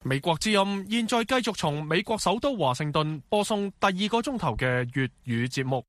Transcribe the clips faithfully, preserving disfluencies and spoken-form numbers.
美國之音現在繼續從美國首都華盛頓播送第二個鐘頭嘅粵語節目。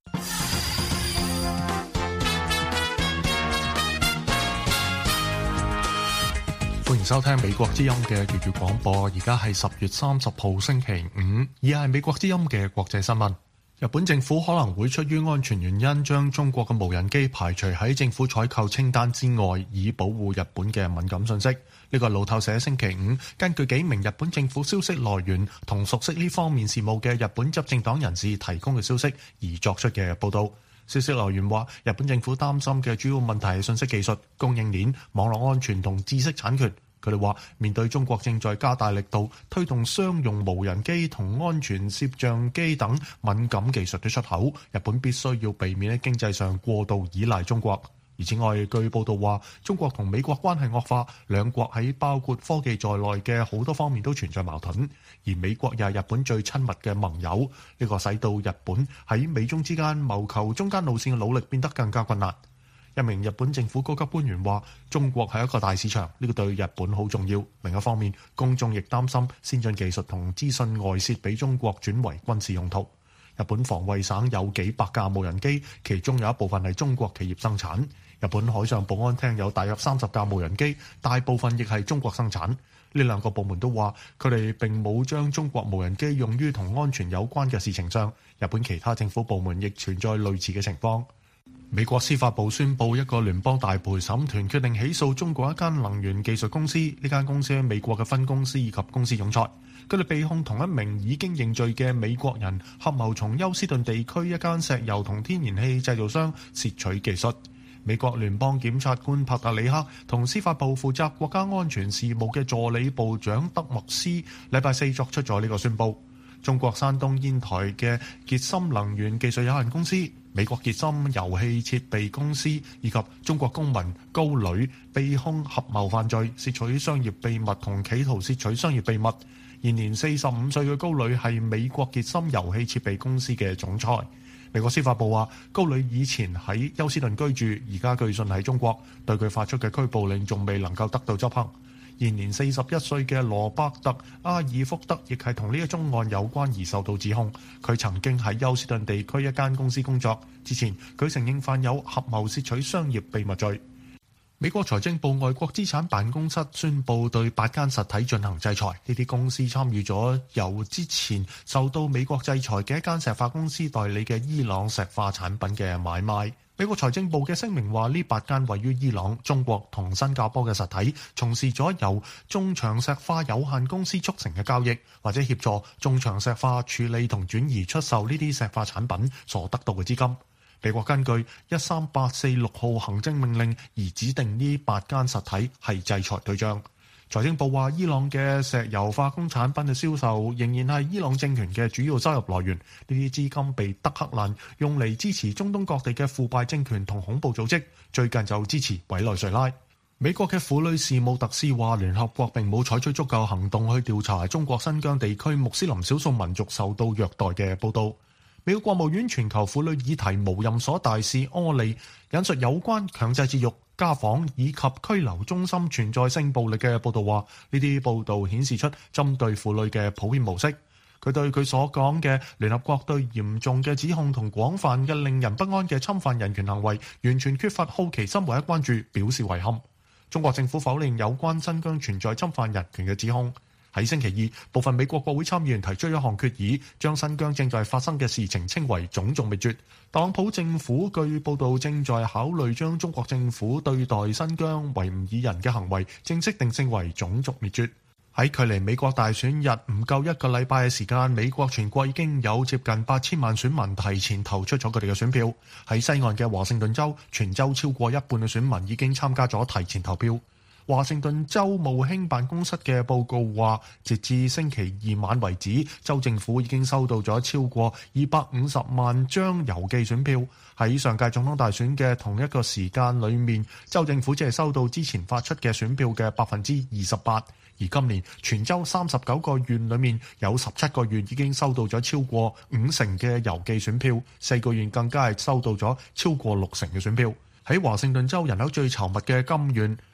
歡迎收聽美國之音嘅粵語廣播，而家係十月三十號星期五，以下係美國之音嘅國際新聞。日本政府可能會出於安全原因，將中國嘅無人機排除喺政府採購清單之外，以保護日本嘅敏感信息。呢個係路透社星期五根據幾名日本政府消息來源同熟悉呢方面事務嘅日本執政黨人士提供嘅消息而作出嘅報導。消息來源話，日本政府擔心嘅主要問題係信息技術、供應鏈、網絡安全同知識產權。佢哋話，面對中國正在加大力度推動商用無人機同安全攝像機等敏感技術嘅出口，日本必須要避免喺經濟上過度依賴中國。而此外，據報道話，中國同美國關係惡化，兩國喺包括科技在內嘅好多方面都存在矛盾，而美國又係日本最親密嘅盟友，呢個使到日本喺美中之間謀求中間路線嘅努力變得更加困難。一名日本政府高級官員話，中國係一個大市場，呢個對日本好重要。另一方面，公眾亦擔心先進技術同資訊外泄俾中國轉為軍事用途。日本防衛省有幾百架無人機，其中有一部分係中國企業生產。日本海上保安廳有大約三十架無人機，大部分亦係中國生產。呢兩個部門都話，佢哋並冇將中國無人機用於同安全有關嘅事情上。日本其他政府部門亦存在類似嘅情況。美國司法部宣布，一個聯邦大陪審團決定起訴中國一間能源技術公司。呢間公司喺美國嘅分公司以及公司總裁，佢哋被控同一名已經認罪嘅美國人合謀從休斯頓地區一間石油同天然氣製造商竊取技術。美國聯邦檢察官帕特里克同司法部負責國家安全事務嘅助理部長德莫斯禮拜四作出咗呢個宣佈。中國山東煙台嘅傑森能源技術有限公司、美國傑森油氣設備公司以及中國公民高磊被控合謀犯罪、竊取商業秘密同企圖竊取商業秘密。現年四十五歲嘅高磊係美國傑森油氣設備公司嘅總裁。美國司法部話，高磊以前喺休斯頓居住，而家據信喺中國，對佢發出嘅拘捕令仲未能夠得到執行。現年四十一歲嘅羅伯特阿爾福德亦係同呢一宗案有關而受到指控。佢曾經喺休斯頓地區一間公司工作，之前佢承認犯有合謀竊取商業秘密罪。美國財政部外國資產辦公室宣布對八間實體進行制裁，呢啲公司參與咗由之前受到美國制裁嘅一間石化公司代理嘅伊朗石化產品嘅買賣。美國財政部嘅聲明話，呢八間位於伊朗、中國同新加坡嘅實體從事咗由中長石化有限公司促成嘅交易，或者協助中長石化處理同轉移出售呢啲石化產品所得到嘅資金。美國根據一三八四六號行政命令而指定呢八間實體係制裁對象。財政部話，伊朗嘅石油化工產品嘅銷售仍然係伊朗政權嘅主要收入來源。呢啲資金被德黑蘭用嚟支持中東各地嘅腐敗政權同恐怖組織，最近就支持委內瑞拉。美國嘅婦女事務特使話，聯合國並冇採取足夠行動去調查中國新疆地區穆斯林少數民族受到虐待嘅報導。美國國務院全球婦女議題無任所大使柯利引述有關強制節育、家訪以及拘留中心存在性暴力嘅報導話，呢啲報導顯示出針對婦女嘅普遍模式。佢對佢所講嘅聯合國對嚴重嘅指控同廣泛嘅令人不安嘅侵犯人權行為完全缺乏好奇心或者關注表示遺憾。中國政府否認有關新疆存在侵犯人權嘅指控。喺星期二，部分美國國會參議員提出一項決議，將新疆正在發生嘅事情稱為種族滅絕。特朗普政府據報道正在考慮將中國政府對待新疆維吾爾人嘅行為正式定性為種族滅絕。喺距離美國大選日唔夠一個禮拜嘅時間，美國全國已經有接近八千萬選民提前投出咗佢哋嘅選票。喺西岸嘅華盛頓州，全州超過一半嘅選民已經參加咗提前投票。華盛頓州務卿辦公室嘅報告話，截至星期二晚為止，州政府已經收到咗超過二百五十萬張郵寄選票。喺上屆總統大選嘅同一個時間裏面，州政府只係收到之前發出嘅選票嘅百分之二十八。而今年全州三十九個縣裏面有十七個縣已經收到咗超過五成嘅郵寄選票，四個縣更加係收到咗超過六成嘅選票。喺華盛頓州人口最稠密嘅金縣，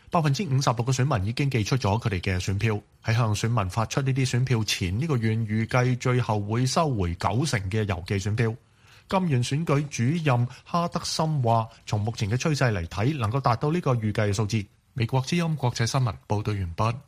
百分之五十六嘅選民已經寄出咗佢哋嘅選票。喺向選民發出呢啲選票前，呢個縣預計最後會收回九成嘅郵寄選票。金縣選舉主任哈德森話，從目前嘅趨勢嚟睇，能夠達到呢個預計嘅數字。美國之音國際新聞報道完畢。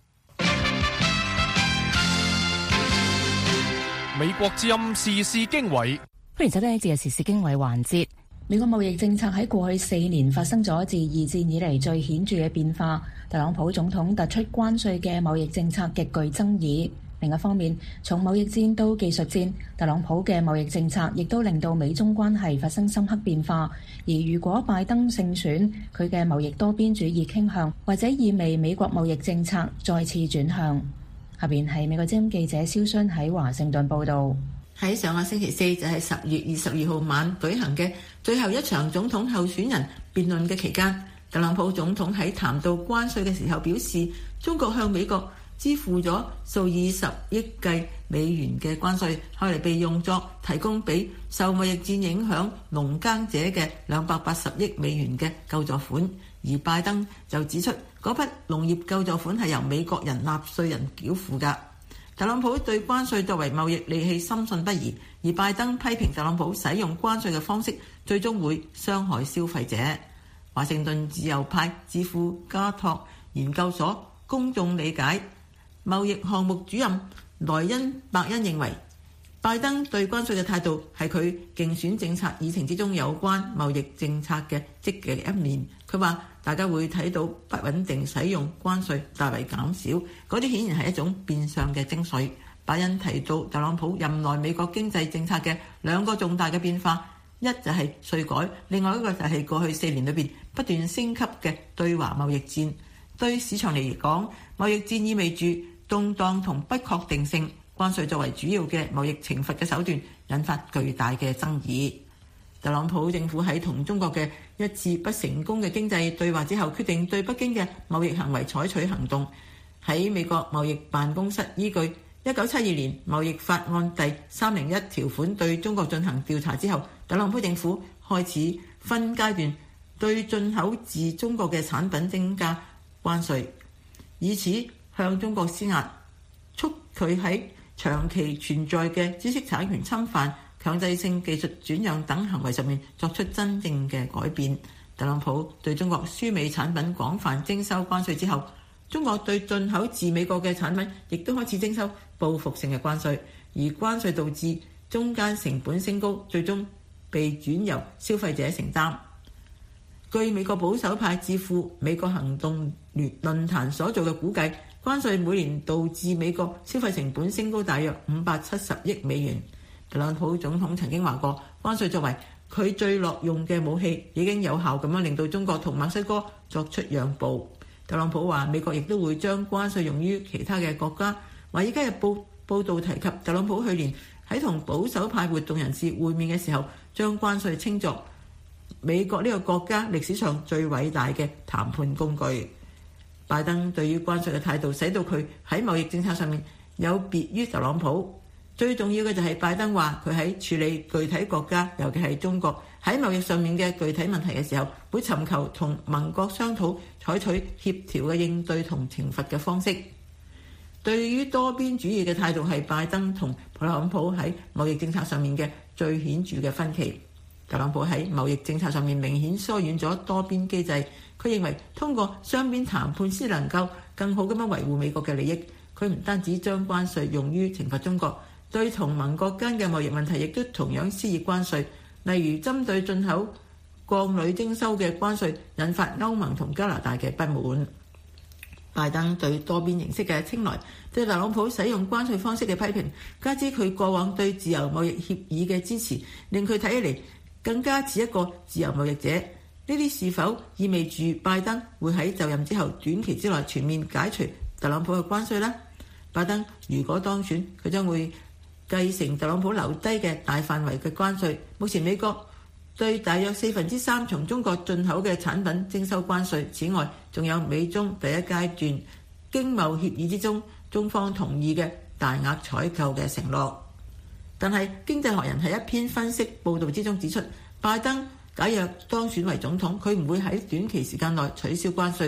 美國之音時事經緯， 歡迎收聽呢節嘅時事經緯環節。美國貿易政策喺過去四年發生咗自二戰以嚟最顯著嘅變化。特朗普總統突出關稅嘅貿易政策極具爭議。另一方面，從貿易戰到技術戰，特朗普嘅貿易政策亦都令到美中關係發生深刻變化。而如果拜登勝選，佢嘅貿易多邊主義傾向或者意味美國貿易政策再次轉向。下邊係美國之音記者蕭薰喺華盛頓報導。 喺上個星期四，就係十月二十二號晚舉行嘅最後一場總統候選人辯論嘅期間，特朗普總統喺談到關稅嘅時候表示，中國向美國支付咗數以十億計美元嘅關稅，後嚟被用作提供俾受貿易戰影響農耕者嘅兩百八十億美元嘅救助款。而拜登就指出，嗰筆農業救助款係由美國人納稅人繳付㗎。特朗普對關稅作為貿易利器深信不疑，而拜登批評特朗普使用關稅嘅方式最終會傷害消費者。華盛頓自由派智庫加托研究所公眾理解貿易項目主任萊恩伯恩認為，拜登對關稅嘅態度係佢競選政策議程之中有關貿易政策嘅積極一面。佢話大家會睇到不穩定使用關稅大為減少，嗰啲顯然係一種變相嘅徵稅。伯恩提到特朗普任內美國經濟政策嘅兩個重大嘅變化，一就係稅改，另外一個就係過去四年裏邊不斷升級嘅對華貿易戰。對市場嚟講，貿易戰意味住動盪同不確定性，關稅作為主要嘅貿易懲罰嘅手段，引發巨大嘅爭議。特朗普政府喺同中國嘅一次不成功嘅經濟對話之後，決定對北京嘅貿易行為採取行動。喺美國貿易辦公室依據一九七二年貿易法案第三零一條款對中國進行調查之後，特朗普政府開始分階段對進口自中國嘅產品增加關稅，以此向中國施壓，促佢喺長期存在嘅知識產權侵犯、強制性技術轉讓等行為上面作出真正嘅改變。特朗普對中國輸美產品廣泛徵收關稅之後，中國對進口自美國嘅產品亦都開始徵收報復性嘅關稅，而關稅導致中間成本升高，最終被轉由消費者承擔。據美國保守派智庫美國行動聯論壇所做嘅估計，關稅每年導致美國消費成本升高大約五百七十億美元。特朗普總統曾經話過，關稅作為佢最落用嘅武器，已經有效咁樣令到中國同墨西哥作出讓步。特朗普話，美國亦都會將關稅用於其他嘅國家。華爾街日報報導提及，特朗普去年喺同保守派活動人士會面嘅時候，將關稅稱作美國呢個國家歷史上最偉大嘅談判工具。拜登對於關稅嘅態度，使到佢喺貿易政策上面有別於特朗普。最重要嘅就係拜登話，佢喺處理具體國家，尤其係中國喺貿易上面嘅具體問題嘅時候，會尋求同盟國商討，採取協調嘅應對同懲罰嘅方式。對於多邊主義嘅態度係拜登同特朗普喺貿易政策上面嘅最顯著嘅分歧。特朗普喺貿易政策上面明顯疏遠咗多邊機制，佢認為通過雙邊談判先能夠更好咁樣維護美國嘅利益。佢唔單止將關稅用於懲罰中國，對同盟國間嘅貿易問題亦都同樣施以關稅，例如針對進口鋼鋁徵收嘅關稅，引發歐盟同加拿大嘅不滿。拜登對多邊形式嘅青睞，對特朗普使用關稅方式嘅批評，加之佢過往對自由貿易協議嘅支持，令佢睇起嚟更加似一個自由貿易者。呢啲是否意味住拜登會喺就任之後短期之內全面解除特朗普嘅關稅呢？拜登如果當選，佢將會繼承特朗普留低嘅大範圍嘅關稅。目前美國對大約四分之三從中國進口嘅產品徵收關稅。此外，仲有美中第一階段經貿協議之中，中方同意嘅大額採購嘅承諾。但係經濟學人喺一篇分析報導之中指出，拜登假若當選為總統，佢唔會喺短期時間內取消關稅，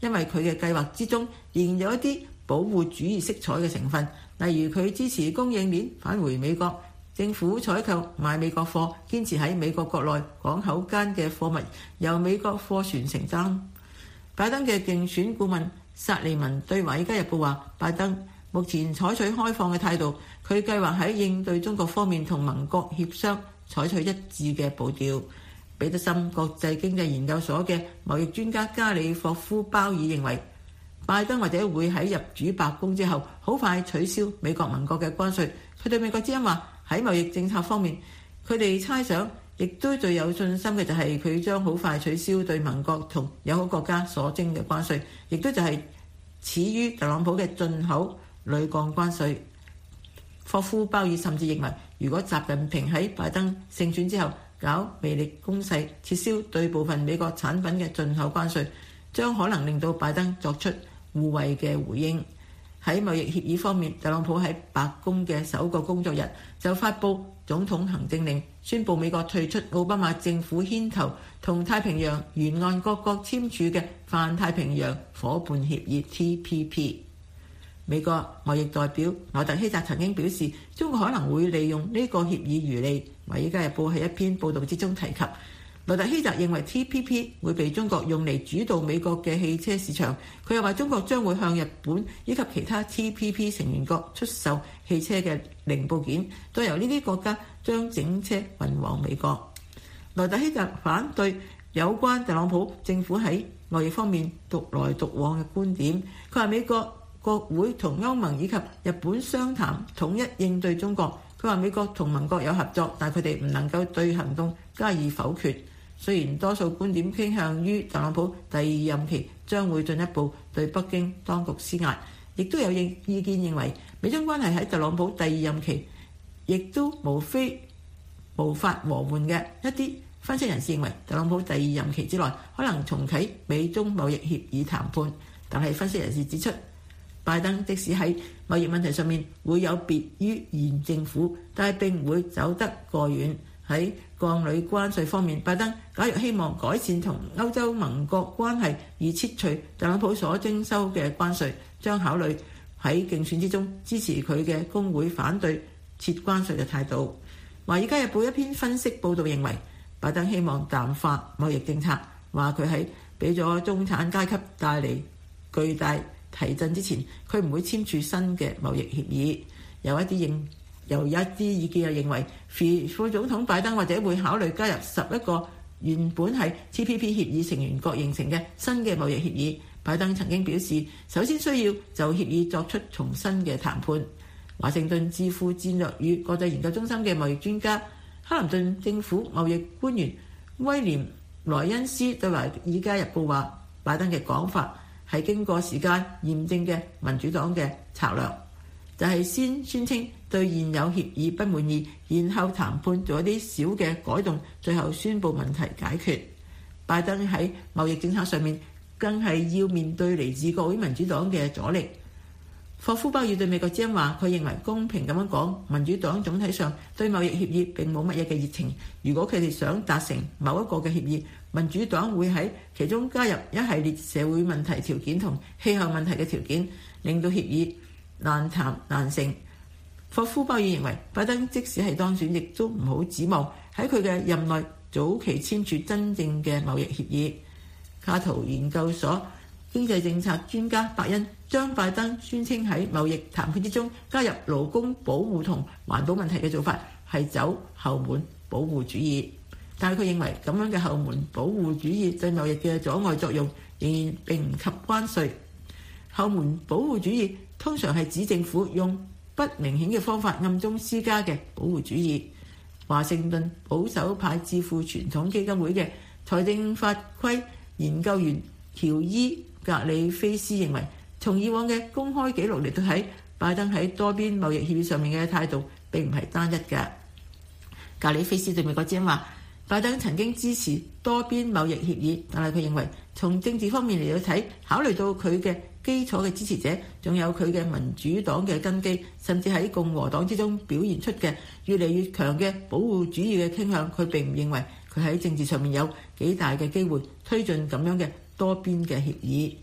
因為佢嘅計劃之中仍然有一啲保護主義色彩嘅成分，例如佢支持供應鏈返回美國，政府採購買美國貨，堅持喺美國國內港口間嘅貨物由美國貨船承擔。拜登嘅競選顧問薩利文對《華爾街日報》話，拜登目前採取開放嘅態度，佢計劃喺應對中國方面同盟國協商，採取一致嘅步調。彼得森國際經濟研究所嘅貿易專家加里霍夫鮑爾認為，拜登或者會喺入主白宮之後好快取消美國盟國嘅關稅。佢對美國之音話，喺貿易政策方面，佢哋猜想亦都最有信心嘅就係佢將好快取消對盟國同友好國家所徵嘅關稅，亦都就係始於特朗普嘅進口鋁鋼關稅。霍夫鮑爾甚至認為，如果習近平喺拜登勝選之後搞魅力攻勢，撤銷對部分美國產品嘅進口關稅，將可能令到拜登作出互惠嘅回應。喺貿易協議方面，特朗普喺白宮嘅首個工作日就發布總統行政令，宣布美國退出奧巴馬政府牽頭同太平洋沿岸各國簽署嘅泛太平洋夥伴協議 T P P。美國貿易代表萊特希澤曾經表示，中國可能會利用呢個協議漁利。《華爾街日報》喺一篇報導之中提及，萊特希澤認為 T P P 會被中國用嚟主導美國嘅汽車市場。佢又話，中國將會向日本以及其他 T P P 成員國出售汽車嘅零部件，再由呢啲國家將整車運往美國。萊特希澤反對有關特朗普政府喺貿易方面獨來獨往嘅觀點。佢話美國國會同歐盟以及日本商談統一應對中國。佢話美國同盟國有合作，但佢哋唔能夠對行動加以否決。雖然多數觀點傾向於特朗普第二任期將會進一步對北京當局施壓，亦都有意意見認為美中關係喺特朗普第二任期亦都無非無法和緩嘅。一啲分析人士認為特朗普第二任期之內可能重啟美中貿易協議談判，但係分析人士指出，拜登即使喺貿易問題上面會有別於現政府，但係並唔會走得過遠。喺鋼鋁關稅方面，拜登假如希望改善同歐洲盟國關係而撤除特朗普所徵收嘅關稅，將考慮喺競選之中支持佢嘅工會反對撤關稅嘅態度。《華爾街日報》一篇分析報導認為，拜登希望淡化貿易政策，話佢喺俾咗中產階級帶嚟巨大提振之前，佢唔會簽署新嘅貿易協議。有一啲認，有一啲意見又認為，副總統拜登或者會考慮加入十一個原本係 T P P 協議成員國形成嘅新嘅貿易協議。拜登曾經表示，首先需要就協議作出重新嘅談判。華盛頓智庫戰略與國際研究中心嘅貿易專家、克林頓政府貿易官員威廉萊恩斯對《華爾街日報》話，拜登嘅講法係經過時間驗證嘅民主黨嘅策略，就係先宣稱對現有協議不滿意，然後談判做一啲小嘅改動，最後宣布問題解決。拜登喺貿易政策上面更係要面對嚟自國會民主黨嘅阻力。霍夫鮑爾對美國之音話，佢認為公平咁樣講，民主黨總體上對貿易協議並冇乜嘢嘅熱情。如果佢哋想達成某一個嘅協議，民主黨會喺其中加入一系列社會問題條件同氣候問題嘅條件，令到協議難談難成。霍夫鮑爾認為，拜登即使係當選，亦都唔好指望喺佢嘅任內早期簽署真正嘅貿易協議。卡圖研究所經濟政策專家伯恩將拜登宣稱喺貿易談判之中加入勞工保護同環保問題嘅做法係走後門保護主義，但係佢認為咁樣嘅後門保護主義對貿易嘅阻礙作用仍然並唔及關稅。後門保護主義通常係指政府用不明顯嘅方法暗中施加嘅保護主義。華盛頓保守派智庫傳統基金會嘅財政法規研究員喬伊格里菲斯認為，從以往嘅公開記錄嚟到睇，拜登喺多邊貿易協議上面嘅態度並唔係單一嘅。格里菲斯對美國之音話，拜登曾經支持多邊貿易協議，但係佢認為從政治方面嚟到睇，考慮到佢嘅基礎嘅支持者，仲有佢嘅民主黨嘅根基，甚至喺共和黨之中表現出嘅越嚟越強嘅保護主義嘅傾向，佢並唔認為佢喺政治上面有幾大嘅機會推進咁樣嘅多邊嘅協議。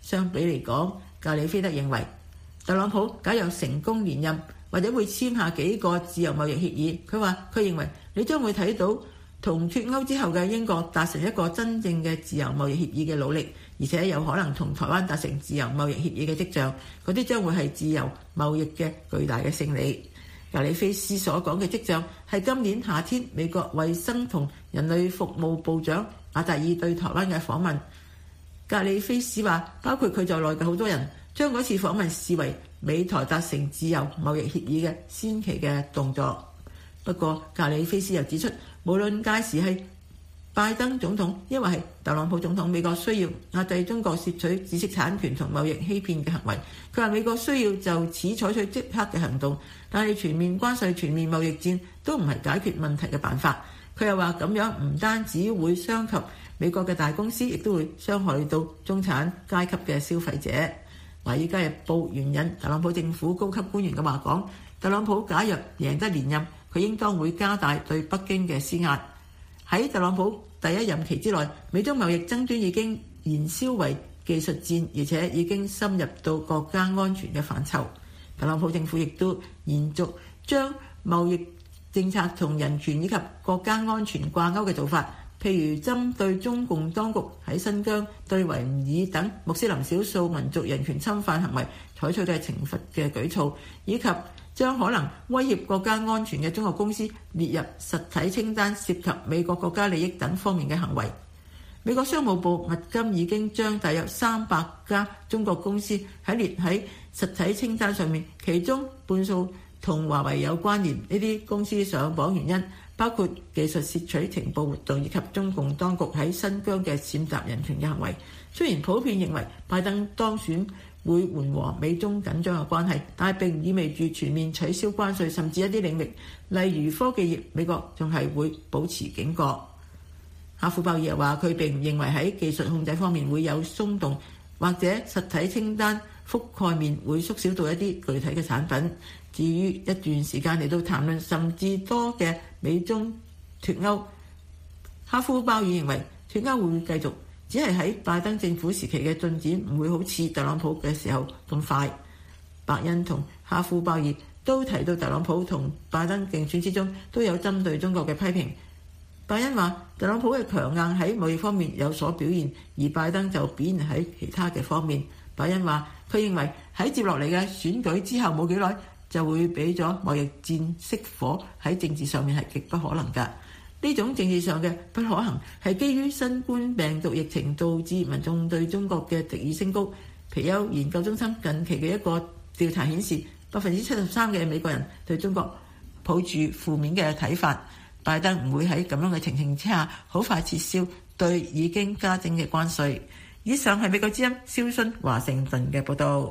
相比嚟講，格里菲德認為特朗普假若成功連任，或者會簽下幾個自由貿易協議。佢話佢認為你將會睇到同脫歐之後嘅英國達成一個真正嘅自由貿易協議嘅努力，而且有可能同台灣達成自由貿易協議嘅跡象。嗰啲將會係自由貿易嘅巨大嘅勝利。格里菲斯所講嘅跡象係今年夏天美國衛生同人類服務部長阿達爾對台灣嘅訪問。格里菲斯話，包括佢在內嘅好多人將嗰次訪問視為美台達成自由貿易協議嘅先期嘅動作。不過格里菲斯又指出，無論屆時係拜登總統抑或係特朗普總統，美國需要壓制中國竊取知識產權同貿易欺騙嘅行為。佢話美國需要就此採取即刻嘅行動，但係全面關稅、全面貿易戰都唔係解決問題嘅辦法。佢又話咁樣唔單止會傷及美國嘅大公司，亦都會傷害到中產階級嘅消費者。華爾街日報援引特朗普政府高級官員嘅話講，特朗普假若贏得連任，佢應當會加大對北京嘅施壓。喺特朗普第一任期之內，美中貿易爭端已經燃燒為技術戰，而且已經深入到國家安全嘅範疇。特朗普政府亦都延續將貿易政策同人權以及國家安全掛鈎嘅做法，譬如針對中共當局喺新疆對維吾爾等穆斯林少數民族人權侵犯行為採取嘅懲罰嘅舉措，以及將可能威脅國家安全嘅中國公司列入實體清單，涉及美國國家利益等方面嘅行為。美國商務部迄今已經將大約三百家中國公司喺列喺實體清單上面，其中半數同華為有關聯。呢啲公司上榜原因包括技術竊取情報活動以及中共當局喺新疆嘅踐踏人權嘅行為。雖然普遍認為拜登當選會緩和美中緊張嘅關係，但係並唔意味住全面取消關稅，甚至一啲領域，例如科技業，美國仲係會保持警覺。哈夫鮑爾又話，佢並唔認為喺技術控制方面會有鬆動，或者實體清單覆蓋面會縮小到一啲具體嘅產品。至於一段時間嚟到談論甚至多嘅美中脫歐，哈夫鮑爾認為脫歐會繼續，只係喺拜登政府時期嘅進展唔會好似特朗普嘅時候咁快。伯恩同哈夫鮑爾都提到特朗普同拜登競選之中都有針對中國嘅批評。伯恩話特朗普嘅強硬喺貿易方面有所表現，而拜登就表現喺其他嘅方面。伯恩話佢認為喺接落嚟嘅選舉之後冇幾耐就會俾咗貿易戰熄火，喺政治上面係極不可能㗎。呢種政治上嘅不可行係基於新冠病毒疫情導致民眾對中國嘅敵意升高。皮尤研究中心近期嘅一個調查顯示，百分之七十三嘅美國人對中國抱住負面嘅睇法。拜登唔會喺咁樣嘅情形之下好快撤銷對已經加徵嘅關稅。以上係美國之音蕭薰華盛頓嘅報導。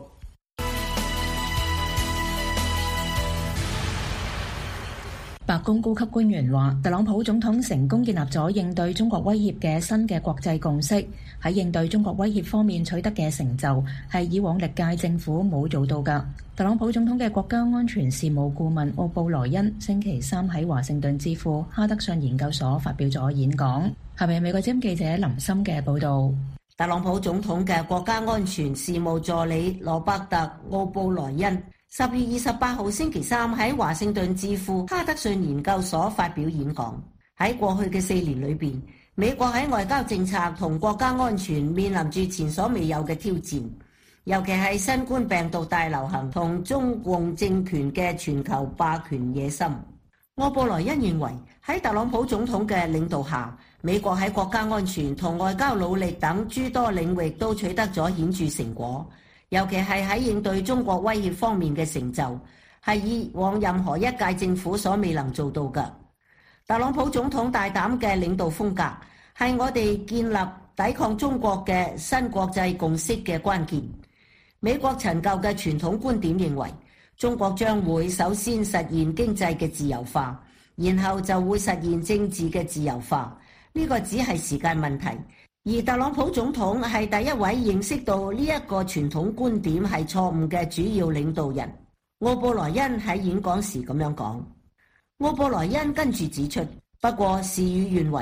白宮高級官員話，特朗普總統成功建立咗應對中國威脅嘅新嘅國際共識，喺應對中國威脅方面取得嘅成就係以往歷屆政府冇做到㗎。特朗普總統嘅國家安全事務顧問奧布萊恩星期三喺華盛頓智庫哈德遜研究所發表咗演講。下面美國之音記者林森嘅報導。 特朗普總統嘅國家安全事務助理羅伯特奧布萊恩十月二十八號星期三喺華盛頓智庫哈德遜研究所發表演講。喺過去嘅四年裏邊，美國喺外交政策同國家安全面臨住前所未有嘅挑戰，尤其係新冠病毒大流行同中共政權嘅全球霸權野心。奧布萊恩認為喺特朗普總統嘅領導下，美國喺國家安全同外交努力等諸多領域都取得咗顯著成果。尤其係喺應對中國威脅方面嘅成就，係以往任何一屆政府所未能做到嘅。特朗普總統大膽嘅領導風格，係我哋建立抵抗中國嘅新國際共識嘅關鍵。美國陳舊嘅傳統觀點認為，中國將會首先實現經濟嘅自由化，然後就會實現政治嘅自由化。呢個只係時間問題。而特朗普總統係第一位認識到呢一個傳統觀點係錯誤嘅主要領導人。奧布萊恩喺演講時咁樣講。奧布萊恩跟住指出，不過事與願違，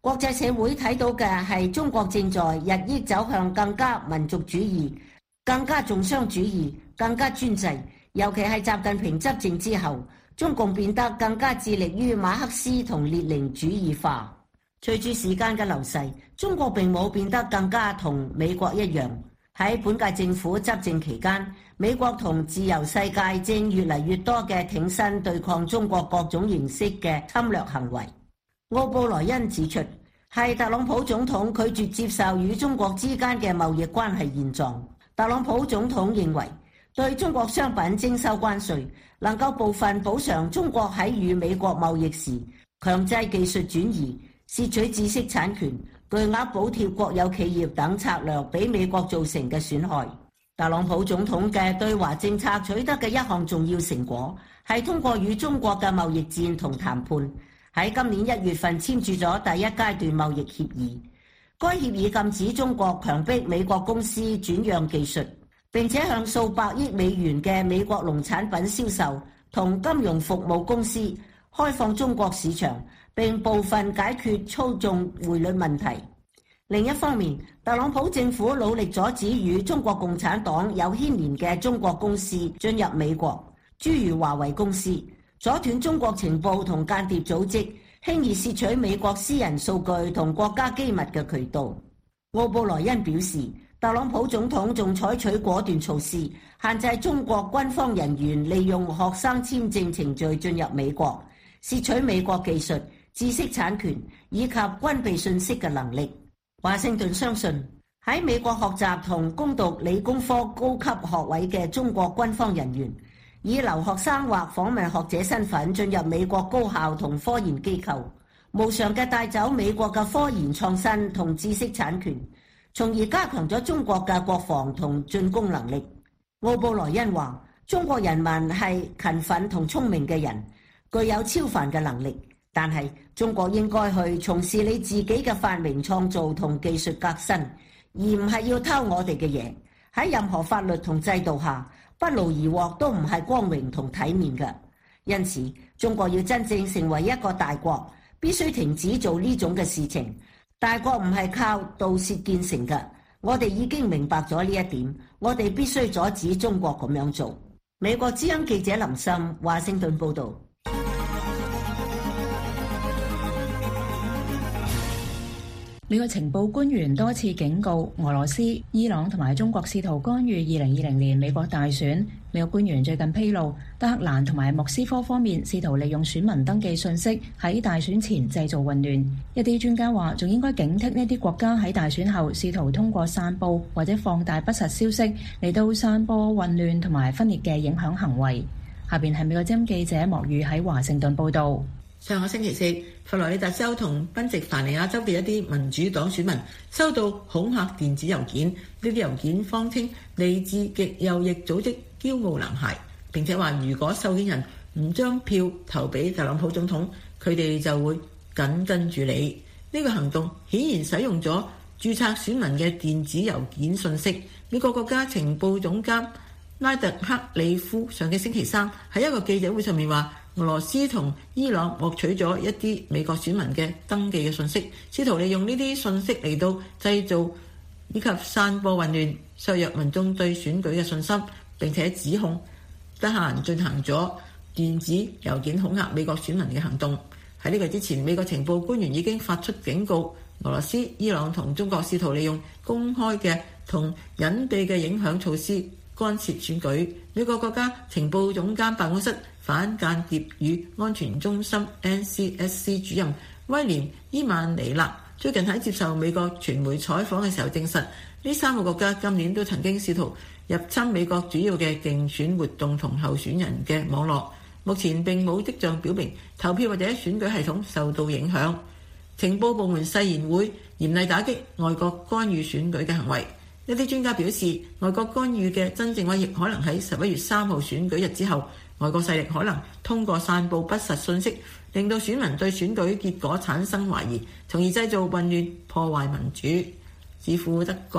國際社會睇到嘅係中國正在日益走向更加民族主義、更加重商主義、更加專制，尤其係習近平執政之後，中共變得更加致力於馬克思同列寧主義化。隨住時間嘅流逝，中國並冇變得更加同美國一樣。喺本屆政府執政期間，美國同自由世界正越嚟越多嘅挺身對抗中國各種形式嘅侵略行為。奧布萊恩指出，係特朗普總統拒絕接受與中國之間嘅貿易關係現狀。特朗普總統認為，對中國商品徵收關稅，能夠部分補償中國喺與美國貿易時強制技術轉移、竊取知識產權、巨額補貼國有企業等策略俾美國造成嘅損害。特朗普總統嘅對華政策取得嘅一項重要成果，係通過與中國嘅貿易戰同談判，喺今年一月份簽署咗第一階段貿易協議。該協議禁止中國強迫美國公司轉讓技術，並且向數百億美元嘅美國農產品銷售同金融服務公司開放中國市場，並部分解決操縱匯率問題。另一方面，特朗普政府努力阻止與中國共產黨有牽連嘅中國公司進入美國，諸如華為公司，阻斷中國情報同間諜組織輕易竊取美國私人數據同國家機密嘅渠道。奧布萊恩表示，特朗普總統仲採取果斷措施，限制中國軍方人員利用學生簽證程序進入美國，竊取美國技術、知識產權以及軍備信息嘅能力。華盛頓相信，喺美國學習同攻讀理工科高級學位嘅中國軍方人員，以留學生或訪問學者身份進入美國高校同科研機構，無償嘅帶走美國嘅科研創新同知識產權，從而加強咗中國嘅國防同進攻能力。奧布萊恩話，中國人民係勤奮同聰明嘅人，具有超凡嘅能力，但係中國應該去從事你自己嘅發明創造同技術革新，而唔係要偷我哋嘅嘢。喺任何法律同制度下，不勞而獲都唔係光榮同體面嘅。因此，中國要真正成為一個大國，必須停止做呢種嘅事情。大國唔係靠盜竊建成嘅，我哋已經明白咗呢一點，我哋必須阻止中國咁樣做。美國之音記者林森，華盛頓報導。 美國情報官員多次警告俄羅斯、伊朗同埋中國試圖干預二零二零年美國大選。美國官員最近披露，德黑蘭同埋莫斯科方面試圖利用選民登記信息喺大選前製造混亂。一啲專家話，仲應該警惕呢啲國家喺大選後試圖通過散佈或者放大不實消息嚟到散播混亂同埋分裂嘅影響行為。下邊係美國之音記者莫宇喺華盛頓報導。 上個星期四，佛羅里達州同賓夕凡尼亞州嘅一啲民主黨選民收到恐嚇電子郵件，呢啲郵件謊稱嚟自極右翼組織驕傲男孩，並且話如果受件人唔將票投俾特朗普總統，佢哋就會緊跟住你。呢個行動顯然使用咗註冊選民嘅電子郵件信息。美國國家情報總監拉特克里夫上嘅星期三喺一個記者會上面話，俄羅斯同伊朗獲取咗一啲美國選民嘅登記嘅信息，試圖利用呢啲信息嚟到製造以及散播混亂，削弱民眾對選舉嘅信心，並且指控德黑蘭進行咗電子郵件恐嚇美國選民嘅行動。喺呢個之前，美國情報官員已經發出警告，俄羅斯、伊朗同中國試圖利用公開嘅同隱蔽嘅影響措施干涉選舉。美國國家情報總監辦公室反間諜與安全中心 N C S C 主任威廉伊曼尼勒最近喺接受美國傳媒採訪嘅時候證實，呢三個國家今年都曾經試圖入侵美國主要嘅競選活動同候選人嘅網絡，目前並冇跡象表明投票或者選舉系統受到影響。情報部門誓言會嚴厲打擊外國干預選舉嘅行為。一啲專家表示，外國干預嘅真正威脅可能喺十一月三號選舉日之後，外國勢力可能通過散佈不實信息，令到選民對選舉結果產生懷疑，從而製造混亂、破壞民主。智庫德國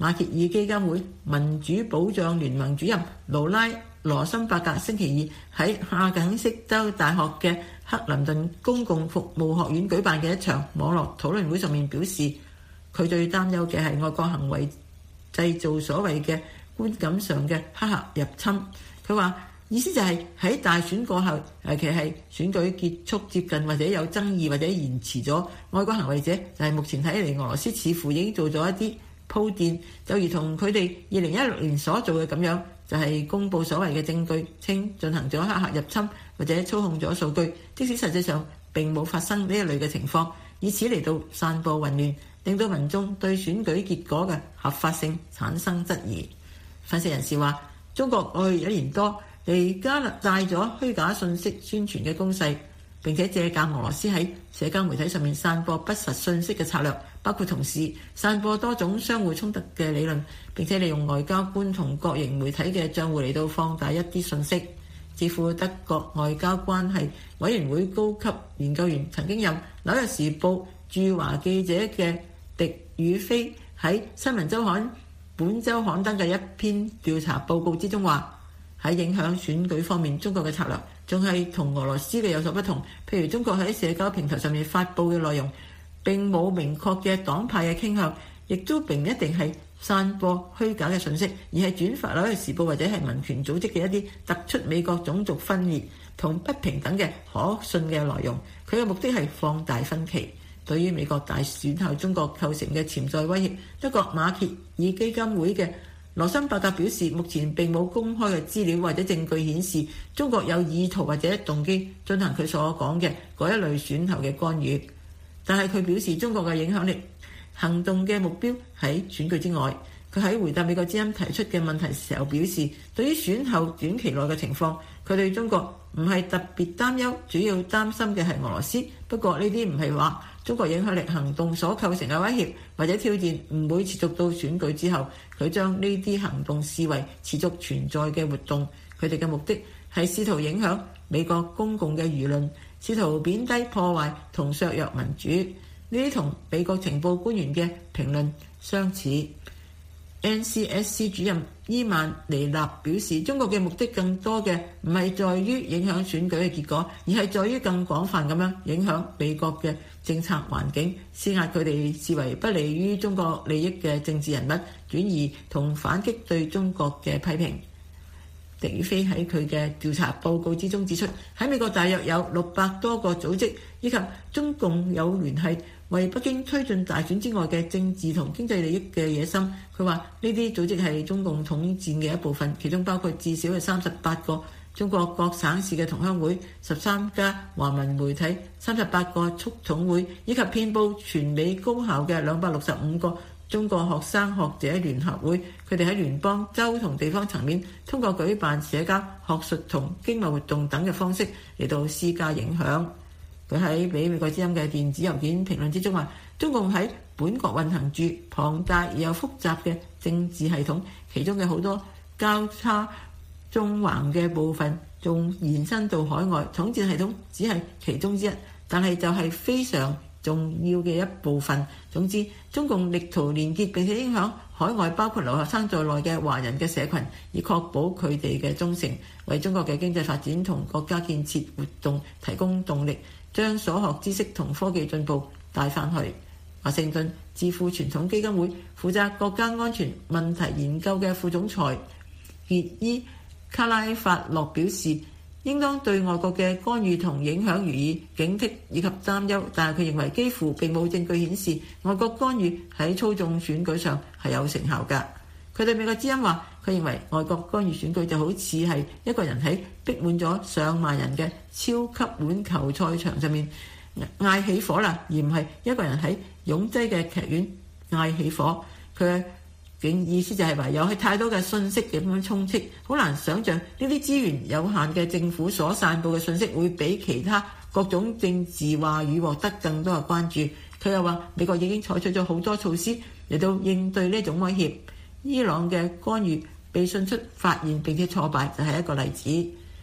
馬歇爾基金會民主保障聯盟主任勞拉羅森伯格星期二喺夏肯色州大學嘅克林頓公共服務學院舉辦嘅一場網絡討論會上面表示，佢最擔憂嘅係外國行為製造所謂嘅觀感上嘅黑客入侵。佢話意思就係喺大選過後，尤其係選舉結束接近或者有爭議或者延遲咗，外國行為者就係目前睇嚟俄羅斯似乎已經做咗一啲鋪墊，就如同佢哋二零一六年所做嘅咁樣，就係、是、公佈所謂嘅證據，稱進行咗黑客入侵或者操控咗數據，即使實際上並冇發生呢一類嘅情況，以此嚟到散播混亂，令到民眾對選舉結果嘅合法性產生質疑。分析人士話，中國過去一年多嚟加大咗虛假信息宣傳嘅攻勢，並且借鑑俄羅斯喺社交媒體上面散播不實信息嘅策略，包括同時散播多種相互衝突嘅理論，並且利用外交官同國營媒體嘅帳戶嚟到放大一啲信息。智庫德國外交關係委員會高級研究員曾經任紐約時報駐華記者嘅狄宇飛喺新聞週刊本週刊登嘅一篇調查報告之中話，喺影響選舉方面，中國嘅策略仲係同俄羅斯嘅有所不同。譬如中國喺社交平台上面發布嘅內容並冇明確嘅黨派嘅傾向，亦都並唔一定係散播虛假嘅信息，而係轉發紐約時報或者係民權組織嘅一啲突出美國種族分裂同不平等嘅可信嘅內容。佢嘅目的係放大分歧。對於美國大選後中國構成嘅潛在威脅，德國馬歇爾基金會嘅羅森伯格表示，目前並冇公開嘅資料或者證據顯示中國有意圖或者動機進行佢所講嘅嗰一類選後嘅干預。但係佢表示，中國嘅影響力行動嘅目標喺選舉之外。佢喺回答美國之音提出嘅問題時候表示，對於選後短期內嘅情況，佢對中國唔係特別擔憂，主要擔心嘅係俄羅斯。不過呢啲唔係話中國影響力行動所構成嘅威脅或者挑戰唔會持續到選舉之後。佢將呢啲行動視為持續存在嘅活動，佢哋嘅目的係試圖影響美國公共嘅輿論，試圖貶低、破壞同削弱民主。呢啲同美國情報官員嘅評論相似。N C S C 主任伊曼尼納表示，中國嘅目的更多嘅唔係在於影響選舉嘅結果，而係在於更廣泛咁樣影響美國嘅政策環境，施壓佢哋視為不利於中國利益嘅政治人物，轉移同反擊對中國嘅批評。狄宇飛喺佢嘅調查報告之中指出，喺美國大約有六百多個組織以及中共有聯繫為北京推進大選之外嘅政治同經濟利益嘅野心。佢話呢啲組織係中共統戰嘅一部分，其中包括至少係三十八個中國各省市嘅同鄉會、十三家華文媒體、三十八個促統會，以及遍佈全美高校嘅兩百六十五個中國學生學者聯合會。佢哋喺聯邦、州同地方層面通過舉辦社交、學術同經貿活動等嘅方式嚟到施加影響。佢喺俾美國之音嘅電子郵件評論之中話，中共喺本國運行住龐大而又複雜嘅政治系統，其中嘅好多交叉縱橫嘅部分仲延伸到海外，統戰系統只係其中之一，但係就係非常重要嘅一部分。總之，中共力圖連結並且影響海外包括留學生在內嘅華人嘅社群，以確保佢哋嘅忠誠，為中國嘅經濟發展同國家建設活動提供動力，將所學知識同科技進步帶翻去。華盛頓智庫傳統基金會負責國家安全問題研究嘅副總裁傑伊卡拉法洛表示，應當對外國嘅干預同影響予以警惕以及擔憂，但係佢認為幾乎並冇證據顯示外國干預喺操縱選舉上係有成效㗎。佢對美國之音話，佢認為外國干預選舉就好似係一個人喺逼滿咗上萬人嘅超級碗球賽場上面嗌起火啦，而唔係一個人喺擁擠嘅劇院嗌起火。佢嘅意思就係話，有係太多嘅信息咁樣充斥，好難想像呢啲資源有限嘅政府所散佈嘅信息會比其他各種政治話語獲得更多嘅關注。佢又話，美國已經採取咗好多措施嚟到應對呢種威脅。伊朗嘅干預被迅速發現並且挫敗就係一個例子。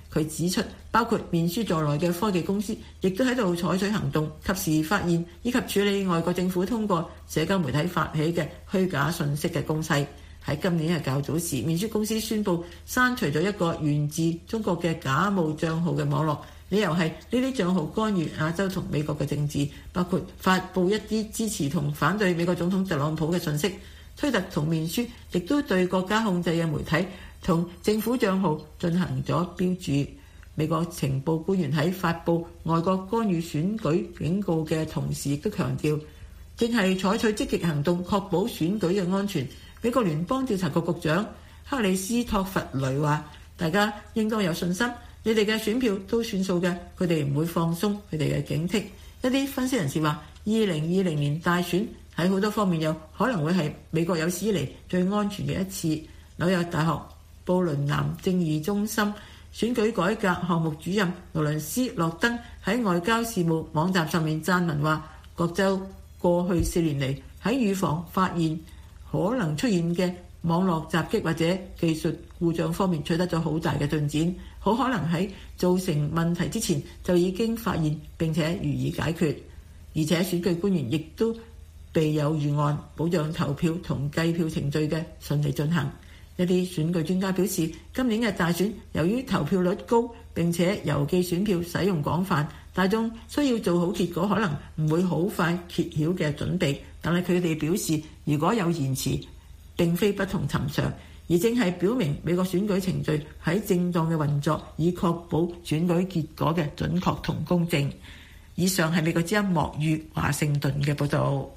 佢指出，包括面書在內嘅科技公司，亦都喺度採取行動，及時發現以及處理外國政府通過社交媒體發起嘅虛假信息嘅攻勢。喺今年嘅較早時，面書公司宣布刪除咗一個源自中國嘅假冒帳號嘅網絡，理由係呢啲帳號干預亞洲同美國嘅政治，包括發布一啲支持同反對美國總統特朗普嘅信息。推特同面書亦都對國家控制嘅媒體同政府帳號進行咗標注。美國情報官員喺發布外國干預選舉警告嘅同時，亦都強調正係採取積極行動確保選舉嘅安全。美國聯邦調查局局長克里斯托弗雷話：大家應該有信心，你哋嘅選票都算數嘅，佢哋唔會放鬆佢哋嘅警惕。一啲分析人士話，二零二零年大選喺好多方面有可能會係美國有史以嚟最安全嘅一次。紐約大學布倫南正義中心選舉改革項目主任勞倫斯洛登喺外交事務網站上面撰文話，各州過去四年嚟喺預防發現可能出現嘅網絡襲擊或者技術故障方面取得咗好大嘅進展，好可能喺造成問題之前就已經發現並且予以解決。而且選舉官員亦都備有預案，保障投票同計票程序嘅順利進行。一啲選舉專家表示，今年嘅大選由於投票率高並且郵寄選票使用廣泛，大眾需要做好結果可能唔會好快揭曉嘅準備。但係佢哋表示，如果有延遲並非不同尋常，而正係表明美國選舉程序喺正當嘅運作，以確保選舉結果嘅準確同公正。以上係美國之音莫於華盛頓嘅報導。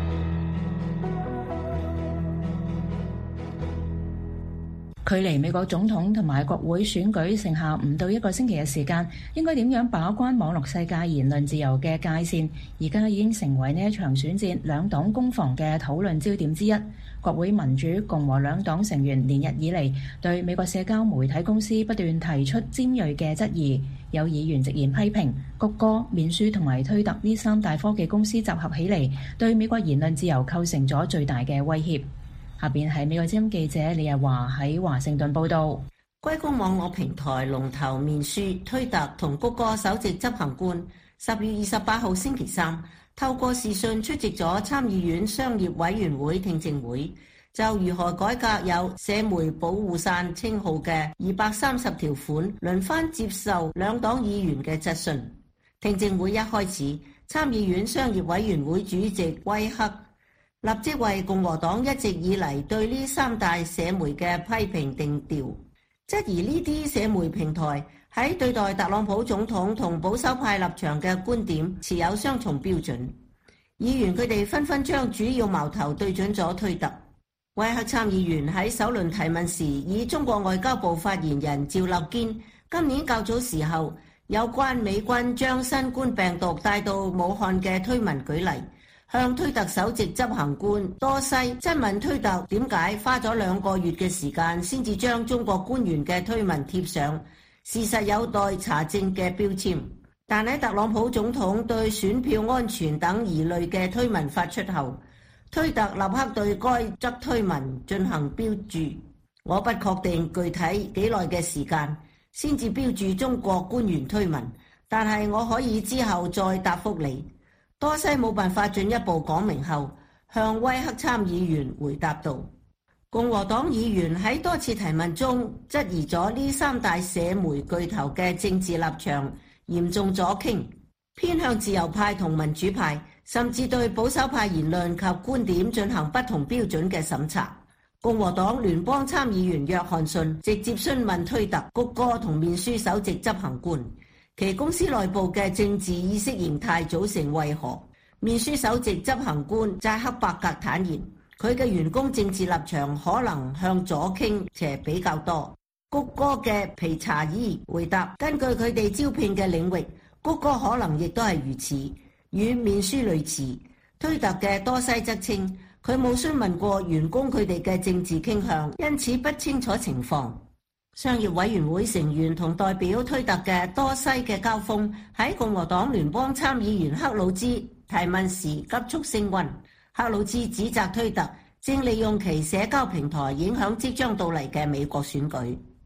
距離美國總統同埋國會選舉剩下唔到一個星期嘅時間，應該點樣把關網絡世界言論自由嘅界線？而家已經成為呢一場選戰兩黨攻防嘅討論焦點之一。國會民主共和兩黨成員連日以嚟對美國社交媒體公司不斷提出尖銳嘅質疑，有議員直言批評谷歌、面書同埋推特呢三大科技公司集合起嚟，對美國言論自由構成咗最大嘅威脅。下邊係美國之音記者李日華喺華盛頓報道。 硅谷網絡平台龍頭面書、推特同谷歌首席執行官十月二十八號星期三透過視訊出席咗參議院商業委員會聽證會，就如何改革有社媒保護傘稱號嘅二百三十條款，輪番接受兩黨議員嘅質詢。聽證會一開始，參議院商業委員會主席威克立即為共和黨一直以嚟對呢三大社媒嘅批評定調，質疑呢啲社媒平台喺對待特朗普總統同保守派立場嘅觀點持有雙重標準。議員佢哋紛紛將主要矛頭對準咗推特。威克參議員喺首輪提問時，以中國外交部發言人趙立堅今年較早時候有關美軍將新冠病毒帶到武漢嘅推文舉例，向推特首席執行官多西質問推特點解花咗兩個月嘅時間先至將中國官員嘅推文貼上事實有待查證嘅標籤。但喺特朗普總統對選票安全等疑慮嘅推文發出後，推特立刻對該則推文進行標注。我不確定具體幾耐嘅時間先至標注中國官員推文，但係我可以之後再答覆你。多西冇辦法進一步講明後，向威克參議員回答道：共和黨議員喺多次提問中質疑咗呢三大社媒巨頭嘅政治立場嚴重左傾，偏向自由派同民主派，甚至對保守派言論及觀點進行不同標準嘅審查。共和黨聯邦參議員約翰遜直接詢問推特、谷歌同面書首席執行官，其公司內部嘅政治意識形態組成為何？面書首席執行官扎克伯格坦言，佢嘅員工政治立場可能向左傾斜比較多。谷歌嘅皮查爾回答，根據佢哋招聘嘅領域，谷歌可能亦都係如此，與面書類似。推特嘅多西則稱，佢冇詢問過員工佢哋嘅政治傾向，因此不清楚情況。商業委員會成員同代表推特嘅多西嘅交鋒喺共和黨聯邦參議員克魯茲提問時急速升溫。克魯茲指責推特正利用其社交平台影響即將到嚟嘅美國選舉。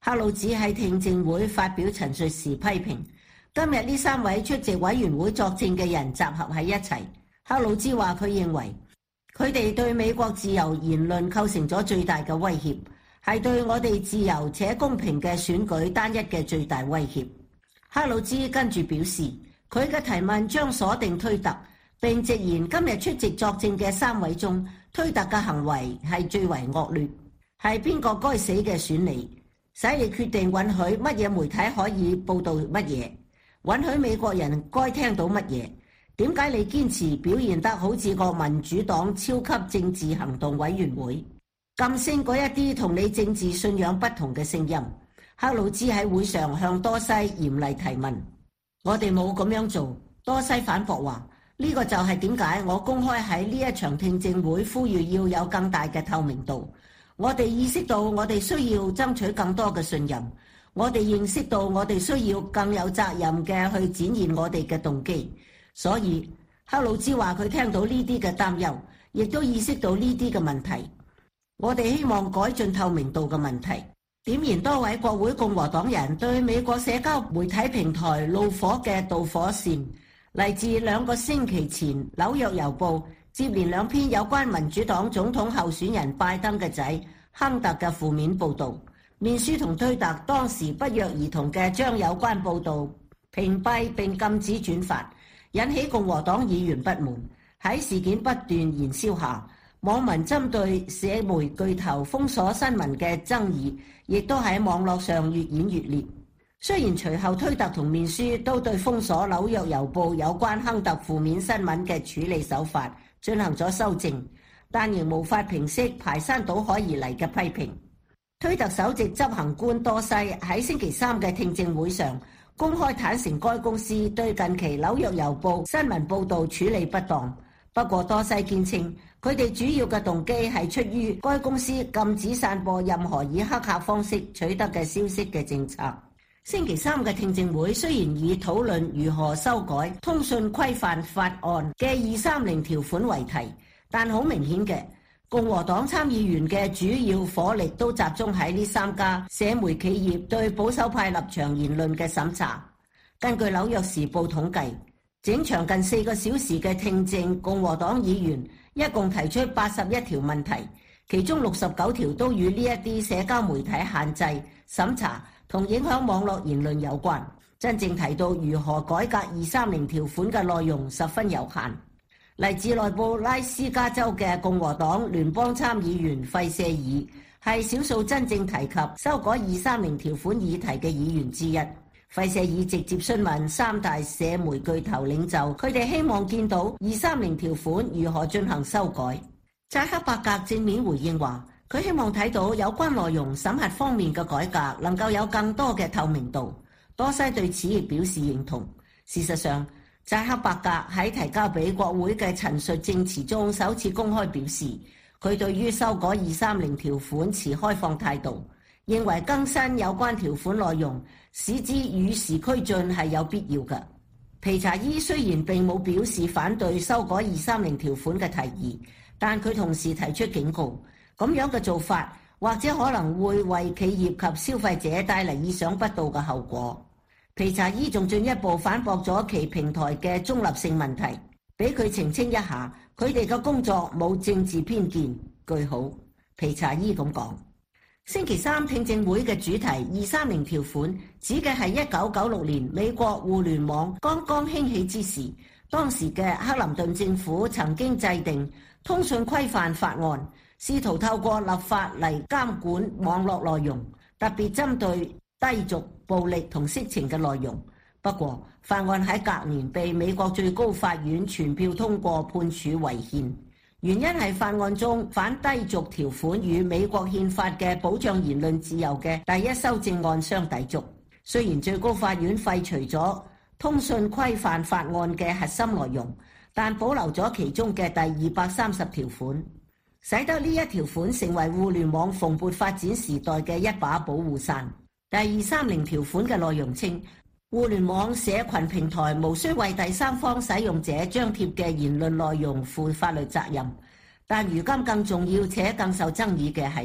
克魯茲喺聽證會發表陳述時批評，今日呢三位出席委員會作證嘅人集合喺一齊。克魯茲話佢認為佢哋對美國自由言論構成咗最大嘅威脅，係對我哋自由且公平嘅選舉單一嘅最大威脅。克魯茲跟住表示，佢嘅提問將鎖定推特，並直言今日出席作證嘅三位中，推特嘅行為係最為惡劣，係邊個該死嘅選你，使你決定允許乜嘢媒體可以報導乜嘢，允許美國人該聽到乜嘢。點解你堅持表現得好似個民主黨超級政治行動委員會，禁聲嗰一啲同你政治信仰不同嘅聲音？克魯茲喺會上向多西嚴厲提問，我哋冇咁樣做。多西反駁話，呢個就係點解我公開喺呢一場聽證會呼籲要有更大嘅透明度。我哋意識到我哋需要爭取更多嘅信任，我哋認識到我哋需要更有責任嘅去展現我哋嘅動機。所以克魯茲話佢聽到呢啲嘅擔憂，亦都意識到呢啲嘅問題。我哋希望改進透明度嘅問題。點燃多位國會共和黨人對美國社交媒體平台怒火嘅導火線，嚟自兩個星期前紐約郵報接連兩篇有關民主黨總統候選人拜登嘅仔亨特嘅負面報導。面書同推特當時不約而同嘅將有關報導屏蔽並禁止轉發，引起共和黨議員不滿。喺事件不斷燃燒下，網民針對社媒巨頭封鎖新聞嘅爭議亦都喺網絡上越演越烈。雖然隨後推特同面書都對封鎖紐約郵報有關亨特負面新聞嘅處理手法進行咗修正，但仍無法平息排山倒海而嚟嘅批評。推特首席執行官多西喺星期三嘅聽證會上公開坦承該公司對近期紐約郵報新聞報導處理不當。不過多西堅稱，佢哋主要嘅動機係出於該公司禁止散播任何以黑客方式取得嘅消息嘅政策。星期三嘅聽證會雖然以討論如何修改通訊規範法案嘅二三零條款為題，但好明顯嘅，共和黨參議員嘅主要火力都集中喺呢三家社媒企業對保守派立場言論嘅審查。根據紐約時報統計，整場近四個小時嘅聽證，共和黨議員一共提出八十一條問題，其中六十九條都與呢一啲社交媒體限制、審查同影響網絡言論有關。真正提到如何改革二三零條款嘅內容十分有限。嚟自內布拉斯加州嘅共和黨聯邦參議員費舍爾係少數真正提及修改二三零條款議題嘅議員之一。費舍爾直接詢問三大社媒巨頭領袖，佢哋希望見到二三零條款如何進行修改。扎克伯格正面回應話，佢希望睇到有關內容審核方面嘅改革能夠有更多嘅透明度。多西對此亦表示認同。事實上，扎克伯格喺提交俾國會嘅陳述證詞中首次公開表示，佢對於修改二三零條款持開放態度，認為更新有關條款內容使之與時俱進係有必要嘅。皮查伊雖然並冇表示反對修改二三零條款嘅提議，但佢同時提出警告，咁樣嘅做法或者可能會為企業及消費者帶嚟意想不到嘅後果。皮查伊仲進一步反駁咗其平台嘅中立性問題，俾佢澄清一下，佢哋嘅工作冇政治偏見。句號，皮查伊咁講。星期三聽證會嘅主題二三零條款指嘅係一九九六年美國互聯網剛剛興起之時，當時嘅克林頓政府曾經制定通訊規範法案，試圖透過立法嚟監管網絡內容，特別針對低俗、暴力同色情嘅內容。不過法案喺隔年被美國最高法院全票通過，判處違憲。原因係法案中反低俗條款與美國憲法嘅保障言論自由嘅第一修正案相抵觸。雖然最高法院廢除咗通訊規範法案嘅核心內容，但保留咗其中嘅第二百三十條款，使得呢一條款成為互聯網蓬勃發展時代嘅一把保護傘。第二三零條款嘅內容稱，互聯網社群平台無需為第三方使用者張貼嘅言論內容負法律責任，但如今更重要且更受爭議嘅係，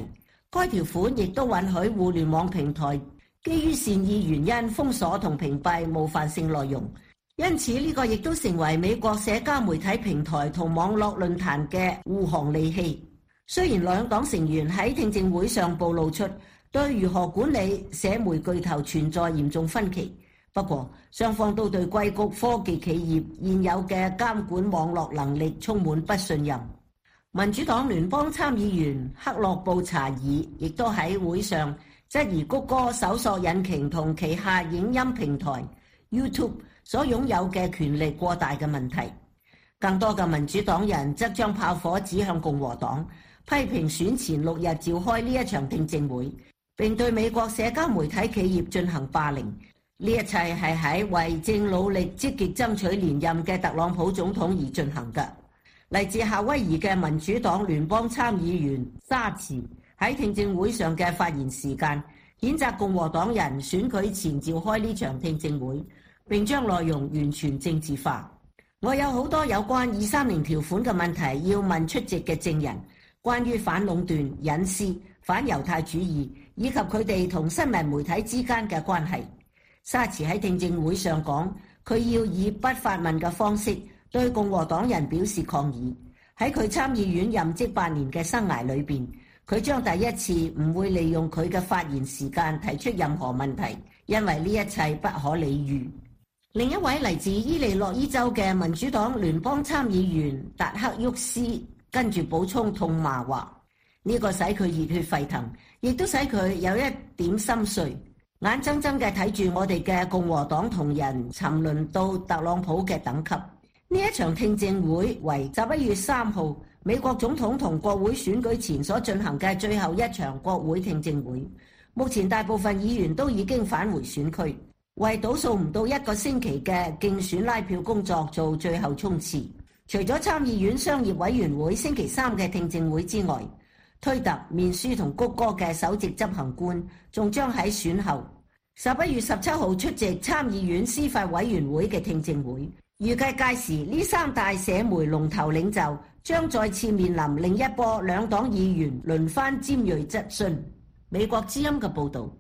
該條款亦都允許互聯網平台基於善意原因封鎖同屏蔽冒犯性內容，因此呢個亦都成為美國社交媒體平台同網絡論壇嘅護航利器。雖然兩黨成員喺聽證會上暴露出對如何管理社媒巨頭存在嚴重分歧，不過雙方都對硅谷科技企業現有嘅監管網絡能力充滿不信任。民主黨聯邦參議員克洛布查爾亦都喺會上質疑谷歌搜索引擎同旗下影音平台 YouTube 所擁有嘅權力過大嘅問題。更多嘅民主黨人則將炮火指向共和黨，批評選前六日召開呢一場聽證會，並對美國社交媒體企業進行霸凌。呢一切係喺為正努力積極爭取連任嘅特朗普總統而進行嘅。嚟自夏威夷嘅民主黨聯邦參議員沙茨喺聽證會上嘅發言時間，譴責共和黨人選舉前召開呢場聽證會，並將內容完全政治化。我有好多有關二三零條款嘅問題要問出席嘅證人，關於反壟斷、隱私、反猶太主義以及佢哋同新聞媒體之間嘅關係。沙茨喺聽證會上講，佢要以不發問嘅方式對共和黨人表示抗議。喺佢參議院任職八年嘅生涯裏邊，佢將第一次唔會利用佢嘅發言時間提出任何問題，因為呢一切不可理喻。另一位嚟自伊利諾伊州嘅民主黨聯邦參議員達克沃斯跟住補充痛罵話，呢個使佢熱血沸騰，亦都使佢有一點心碎。眼睜睜嘅睇住我哋嘅共和黨同仁沉淪到特朗普嘅等級。呢一場聽證會為十一月三號美國總統同國會選舉前所進行嘅最後一場國會聽證會。目前大部分議員都已經返回選區，為倒數唔到一個星期嘅競選拉票工作做最後衝刺。除咗參議院商業委員會星期三嘅聽證會之外，推特、面書同谷歌嘅首席執行官仲將喺選後十一月十七號出席參議院司法委員會嘅聽證會。預計屆時呢三大社媒龍頭領袖將再次面臨另一波兩黨議員輪番尖銳質詢。美國之音嘅報導。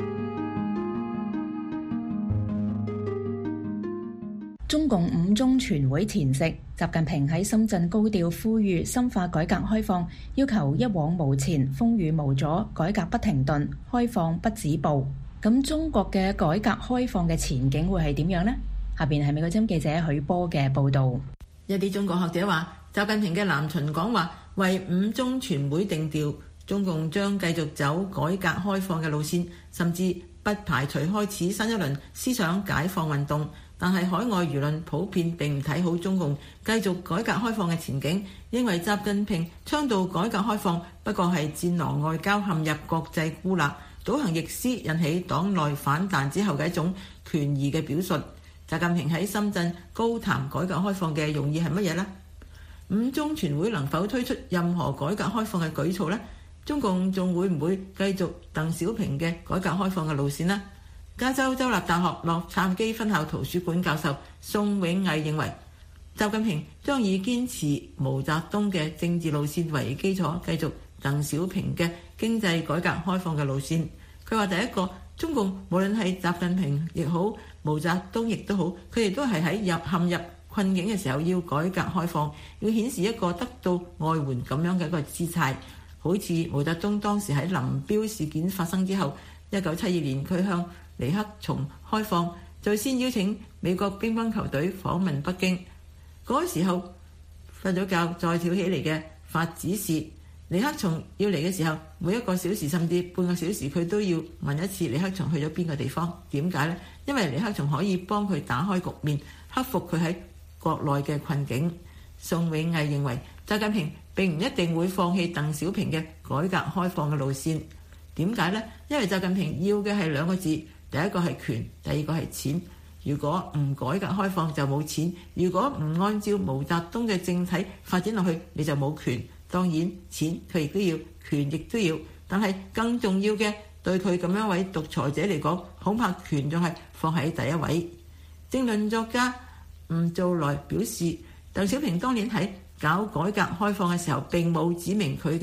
中共五中全會前夕，習近平喺深圳高調呼籲深化改革開放，要求一往無前、風雨無阻，改革不停頓，開放不止步。咁中國嘅改革開放嘅前景會係點樣呢？下邊係美國之音記者許波嘅報導。 一啲中國學者話，習近平嘅南巡講話為五中全會定調，中共將繼續走改革開放嘅路線，甚至不排除開始新一輪思想解放運動。但係海外輿論普遍並唔睇好中共繼續改革開放嘅前景，認為習近平倡導改革開放不過係戰狼外交陷入國際孤立、倒行逆施，引起黨內反彈之後嘅一種權宜嘅表述。習近平喺深圳高談改革開放嘅用意係乜嘢呢？五中全會能否推出任何改革開放嘅舉措呢？中共仲會唔會繼續鄧小平嘅改革開放嘅路線呢？加州州立大學洛杉磯分校圖書館教授宋永毅認為，習近平將以堅持毛澤東嘅政治路線為基礎，繼續鄧小平嘅經濟改革開放嘅路線。佢話第一個，中共無論係習近平亦好，毛澤東亦都好，佢哋都係喺入陷入困境嘅時候要改革開放，要顯示一個得到外援咁樣嘅一個姿態。好似毛澤東當時喺林彪事件發生之後，一九七二年佢向尼克松開放，最先邀請美國乒乓球隊訪問北京。嗰個時候瞓咗覺再跳起嚟嘅發指示，尼克松要嚟嘅時候，每一個小時甚至半個小時佢都要問一次尼克松去咗邊個地方。點解呢？因為尼克松可以幫佢打開局面，克服佢喺國內嘅困境。宋永毅認為，習近平並唔一定會放棄鄧小平嘅改革開放嘅路線。點解呢？因為習近平要嘅係兩個字。第一個係權，第二個係錢。如果唔改革開放就冇錢，如果唔按照毛澤東嘅政體發展落去，你就冇權。當然錢佢亦都要，權亦都要，但係更重要嘅，對佢咁樣一位獨裁者嚟講，恐怕權仲係放喺第一位。政論作家吳造來表示，鄧小平當年喺搞改革開放嘅時候並冇指明佢嘅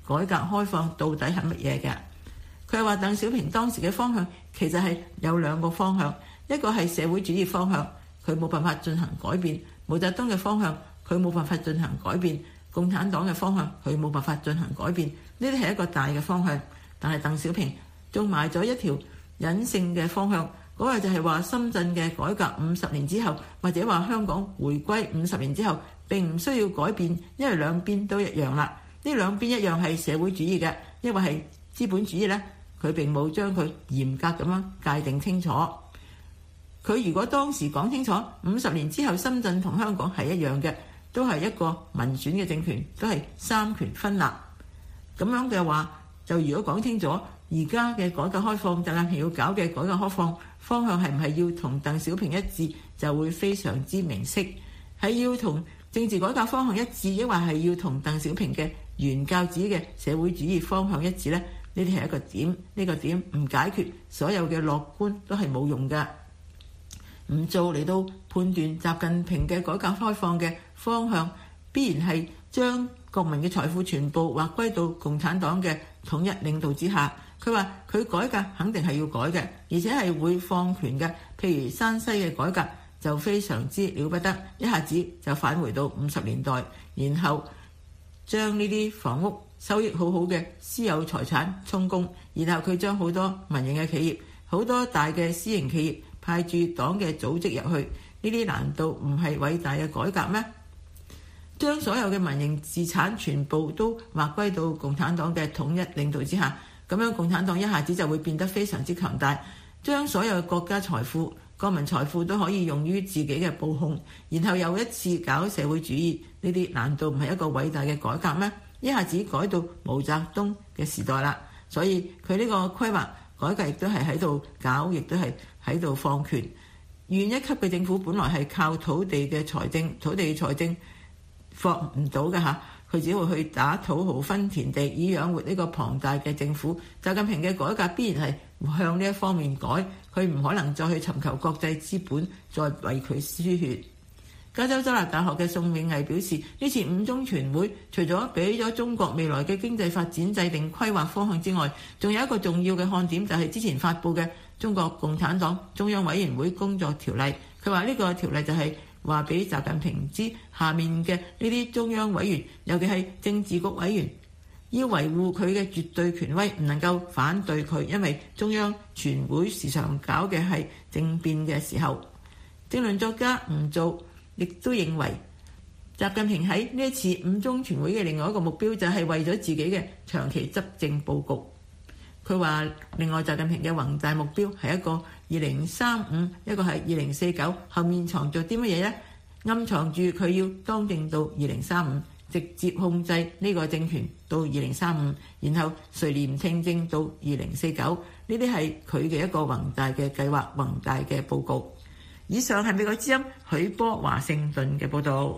改革開放到底係乜嘢嘅。佢話鄧小平當時嘅方向其實係有兩個方向，一個係社會主義方向，佢冇辦法進行改變；毛澤東嘅方向，佢冇辦法進行改變；共產黨嘅方向，佢冇辦法進行改變。呢啲係一個大嘅方向，但係鄧小平仲埋咗一條隱性嘅方向，嗰個就係話深圳嘅改革五十年之後，或者話香港回歸五十年之後並唔需要改變，因為兩邊都一樣啦。呢兩邊一樣係社會主義嘅，因為係資本主義呢，佢並冇將佢嚴格咁樣界定清楚。佢如果當時講清楚，五十年之後深圳同香港係一樣嘅，都係一個民選嘅政權，都係三權分立。咁樣嘅話，就如果講清楚，而家嘅改革開放，習近平要搞嘅改革開放方向係唔係要同鄧小平一致，就會非常之明晰。係要同政治改革方向一致，抑或係要同鄧小平嘅原教旨嘅社會主義方向一致呢？呢啲係一個點，呢個點唔解決，所有嘅樂觀都係冇用㗎。唔做嚟到判斷習近平嘅改革開放嘅方向，必然係將國民嘅財富全部劃歸到共產黨嘅統一領導之下。佢話佢改革肯定係要改嘅，而且係會放權嘅。譬如山西嘅改革就非常之了不得，一下子就返回到五十年代，然後將呢啲房屋收益好好嘅私有財產充公，然後佢將好多民營嘅企業、好多大嘅私營企業派駐黨嘅組織入去，呢啲難道唔係偉大嘅改革咩？將所有嘅民營資產全部都劃歸到共產黨嘅統一領導之下，咁樣共產黨一下子就會變得非常之強大，將所有國家財富、國民財富都可以用於自己嘅布控，然後又一次搞社會主義，呢啲難道唔係一個偉大嘅改革咩？一下子改到毛澤東嘅時代啦，所以佢呢個規劃改革亦都係喺度搞，亦都係喺度放權。縣一級嘅政府本來係靠土地嘅財政，土地財政放唔到嘅嚇，佢只會去打土豪分田地，以養活呢個龐大嘅政府。習近平嘅改革必然係向呢一方面改，佢唔可能再去尋求國際資本再為佢輸血。加州州立大學嘅宋永毅表示，呢次五中全會除咗俾咗中國未來嘅經濟發展制定規劃方向之外，仲有一個重要嘅看點，就係之前發布嘅中國共產黨中央委員會工作條例。佢話呢個條例就係話俾習近平知，下面嘅呢啲中央委員，尤其係政治局委員，要維護佢嘅絕對權威，唔能夠反對佢，因為中央全會時常搞嘅係政變嘅時候。政論作家吳做亦都認為，習近平喺呢一次五中全會嘅另外一個目標就係為咗自己嘅長期執政佈局。佢話另外習近平嘅宏大目標係一個二零三五，一個係二零四九，後面藏着啲乜嘢呢？暗藏住佢要當政到二零三五，直接控制呢個政權到二零三五，然後垂簾聽政到二零四九。呢啲係佢嘅一個宏大嘅計劃，宏大嘅佈局。以上係美國之音許波華盛頓嘅報導。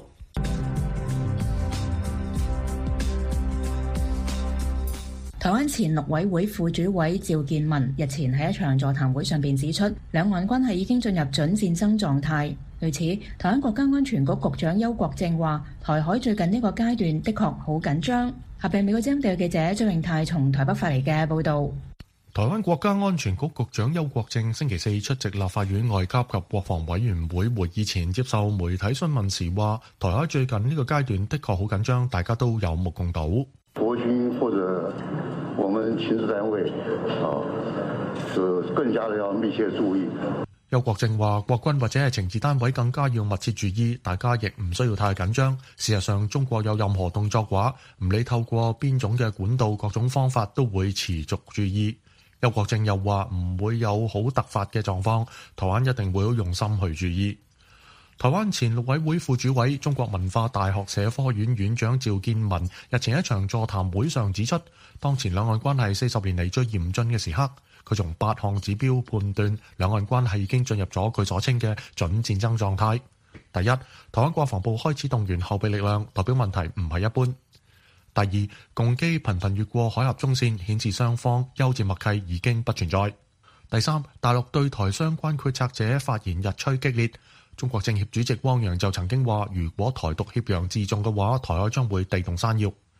台灣前陸委會副主委趙建文日前喺一場座談會上邊指出，兩岸關係已經進入準戰爭狀態。對此，台灣國家安全局局長邱國正話，台海最近呢個階段的確好緊張。合併美國之音記者張永泰從台北發嚟嘅報導。 台灣國家安全局局長邱國正星期四出席立法院外交及國防委員會會議前接受媒體詢問時話，台海最近呢個階段的確好緊張，大家都有目共睹。 國軍或者我們情治單位啊，是更加的要密切注意。 邱國正話，國軍或者係情治單位更加要密切注意，大家亦唔需要太緊張。事實上，中國有任何動作嘅話，唔理透過邊種嘅管道，各種方法都會持續注意。邱國正又話唔會有好突發嘅狀況，台灣一定會好用心去注意。台灣前陸委會副主委、中國文化大學社科院院長趙建文日前一場座談會上指出，當前兩岸關係四十年嚟最嚴峻嘅時刻。佢從八項指標判斷兩岸關係已經進入咗佢所稱嘅準戰爭狀態。第一，台灣國防部開始動員後備力量，代表問題唔係一般。第二，共機頻頻越過海峽中線，顯示雙方休戰默契已經不存在。第三，大陸對台相關決策者發言日趨激烈。中國政協主席汪洋就曾經話，如果台獨挾洋自重嘅話，台海將會地動山搖。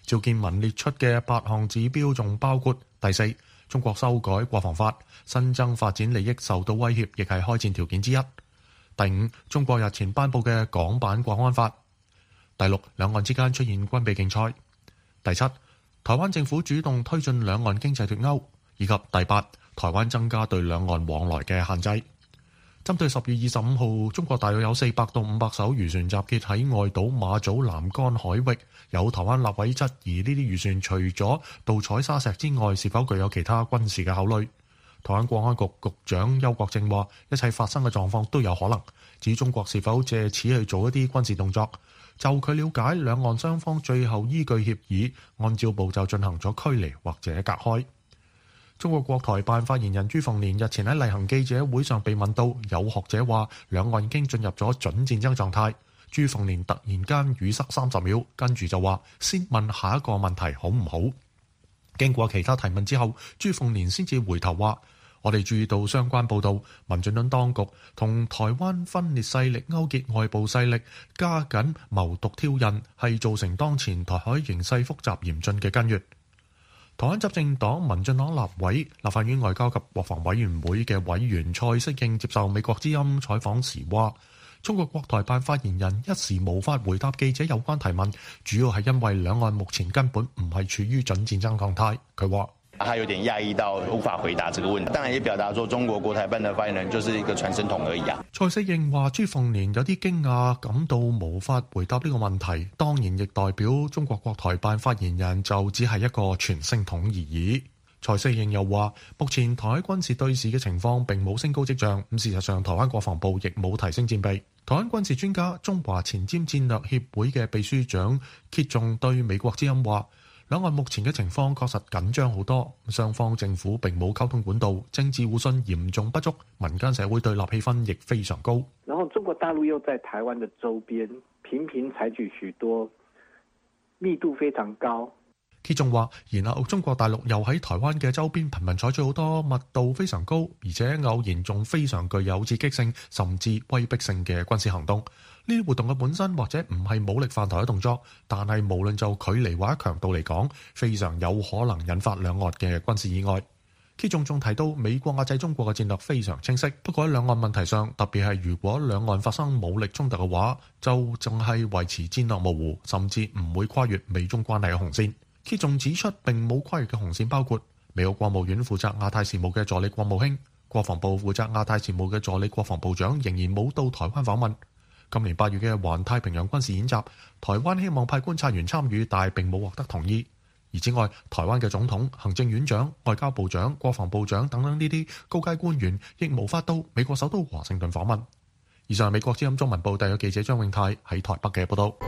趙建民列出嘅八項指標仲包括第四，中國修改國防法，新增發展利益受到威脅，亦係開戰條件之一。第五，中國日前頒布嘅港版國安法。第六，兩岸之間出現軍備競賽。第七，台灣政府主動推進兩岸經濟脫鈎，以及第八，台灣增加對兩岸往來嘅限制。針對十月二十五號，中國大約有四百到五百艘漁船集結喺外島馬祖南竿海域，有台灣立委質疑呢啲漁船除咗盜採沙石之外，是否具有其他軍事嘅考慮？台灣國安局局長邱國正話，一切發生嘅狀況都有可能。至於中國是否借此去做一啲軍事動作，就佢了解，兩岸雙方最後依據協議，按照步驟進行咗驅離或者隔開。中國國台辦發言人朱鳳蓮日前喺例行記者會上被問到，有學者話兩岸已經進入咗準戰爭狀態。朱鳳蓮突然間語塞三十秒，跟住就話先問下一個問題好唔好？經過其他提問之後，朱鳳蓮先至回頭話：我哋注意到相關報道，民進黨當局同台灣分裂勢力勾結外部勢力，加緊謀獨挑釁，係造成當前台海形勢複雜嚴峻嘅根源。台灣執政黨民進黨立委、立法院外交及國防委員會嘅委員蔡適應接受美國之音採訪時話，中國國台辦發言人一時無法回答記者有關提問，主要係因為兩岸目前根本唔係處於準戰爭狀態。佢話他有點訝異到無法回答這個問題，當然也表達說中國國台辦的發言人就是一個傳聲筒而已啊。 蔡適應話朱鳳蓮有啲驚訝，感到無法回答呢個問題，當然亦代表中國國台辦發言人就只係一個傳聲筒而已。蔡適應又話，目前台海軍事對峙嘅情況並冇升高跡象，咁事實上台灣國防部亦冇提升戰備。台灣軍事專家中華前瞻戰略協會嘅秘書長揭仲對美國之音話，兩岸目前嘅情況確實緊張好多，雙方政府並冇溝通管道，政治互信嚴重不足，民間社會對立氣氛亦非常高。 然後中國大陸又在台灣的周邊頻頻採取許多密度非常高。 揭仲話，然後中國大陸又喺台灣嘅周邊頻頻採取好多密度非常高，而且偶然仲非常具有刺激性甚至威逼性嘅軍事行動。呢啲活動嘅本身或者唔係武力犯台嘅動作，但係無論就距離或者強度嚟講，非常有可能引發兩岸嘅軍事意外。揭仲仲提到，美國壓制中國嘅戰略非常清晰，不過喺兩岸問題上，特別係如果兩岸發生武力衝突嘅話，就淨係維持戰略模糊，甚至唔會跨越美中關係嘅紅線。揭仲指出，並冇跨越嘅紅線包括美國國務院負責亞太事務嘅助理國務卿，國防部負責亞太事務嘅助理國防部長仍然冇到台灣訪問。今年八月嘅環太平洋軍事演習，台灣希望派觀察員參與，但係並冇獲得同意。而此外，台灣嘅總統、行政院長、外交部長、國防部長等等呢啲高階官員亦無法到美國首都華盛頓訪問。以上係美國之音中文部特約記者張永泰喺台北嘅報道。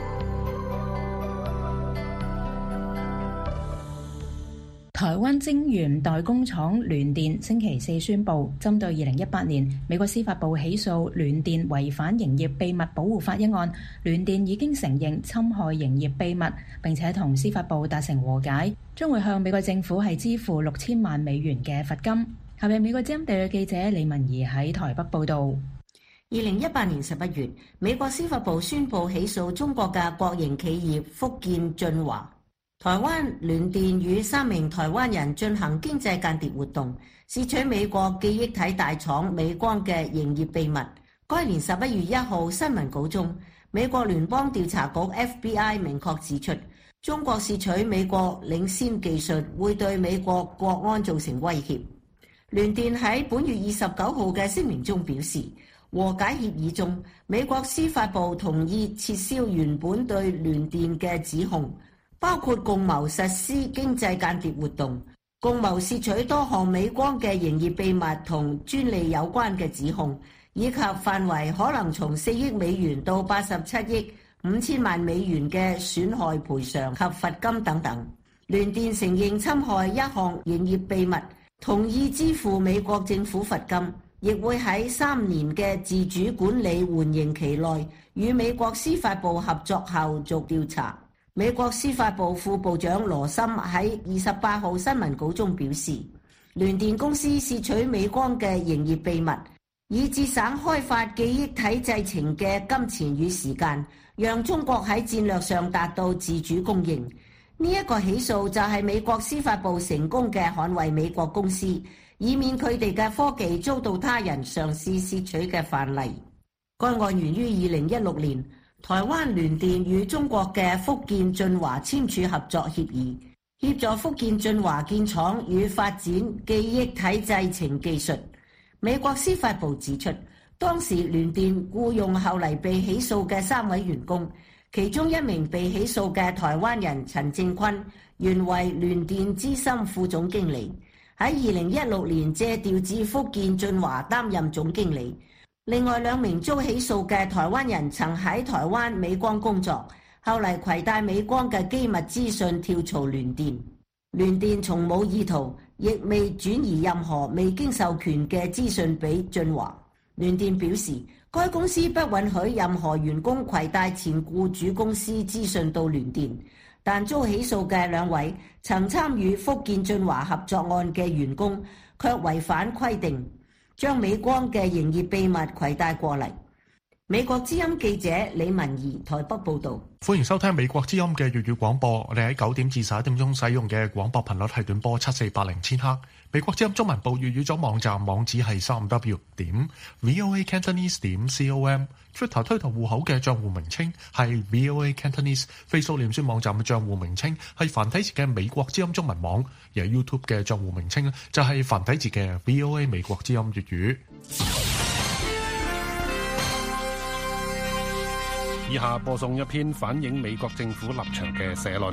台灣晶圓代工廠聯電星期四宣布，針對二零一八年美國司法部起訴聯電違反營業秘密保護法一案，聯電已經承認侵害營業秘密，並且同司法部達成和解，將會向美國政府係支付六千萬美元嘅罰金。下面美國之音特約記者李文儀喺台北報道。 二零一八年十一月，美國司法部宣布起訴中國嘅國營企業福建晉華。台灣聯電與三名台灣人進行經濟間諜活動，竊取美國記憶體大廠美光嘅營業秘密。該年十一月一號新聞稿中，美國聯邦調查局 F B I 明確指出，中國竊取美國領先技術會對美國國安造成威脅。聯電喺本月二十九號嘅聲明中表示，和解協議中，美國司法部同意撤銷原本對聯電嘅指控，包括共謀實施經濟間諜活動、共謀竊取多項美光嘅營業秘密同專利有關嘅指控，以及範圍可能從四億美元到八十七億五千萬美元嘅損害賠償及罰金等等。聯電承認侵害一項營業秘密，同意支付美國政府罰金，亦會喺三年嘅自主管理緩刑期內與美國司法部合作後續調查。美國司法部副部長羅森喺二十八號新聞稿中表示，聯電公司竊取美光嘅營業秘密，以節省開發記憶體製程嘅金錢與時間，讓中國喺戰略上達到自主供應。 呢一個起訴就係美國司法部成功嘅捍衛美國公司，以免佢哋嘅科技遭到他人嘗試竊取嘅範例。該案源於二零一六年，台灣聯電與中國嘅福建晉華簽署合作協議，協助福建晉華建廠與發展記憶體製程技術。美國司法部指出，當時聯電僱用後嚟被起訴嘅三位員工，其中一名被起訴嘅台灣人陳正坤，原為聯電資深副總經理，喺二零一六年借調至福建晉華擔任總經理。另外兩名遭起訴嘅台灣人曾喺台灣美光工作，後嚟攜帶美光嘅機密資訊跳槽聯電。聯電從冇意圖，亦未轉移任何未經授權嘅資訊俾晉華。聯電表示，該公司不允許任何員工攜帶前僱主公司資訊到聯電，但遭起訴嘅兩位曾參與福建晉華合作案嘅員工卻違反規定，將美光嘅營業秘密攜帶過嚟。美國之音記者李文儀台北報導。 歡迎收聽美國之音嘅粵語廣播。我哋喺九點至十一點鐘使用嘅廣播頻率係短波七四八零千赫。美國之音中文部粵語組網站網址係三 w 點 voa cantonese 點 com。Twitter 推特戶口嘅帳戶名稱係 voa cantonese。Facebook 臉書網站嘅帳戶名稱係繁體字嘅美國之音中文網。而 YouTube 嘅帳戶名稱就係繁體字嘅 voa 美國之音粵語。 以下播送一篇反映美國政府立場嘅社論。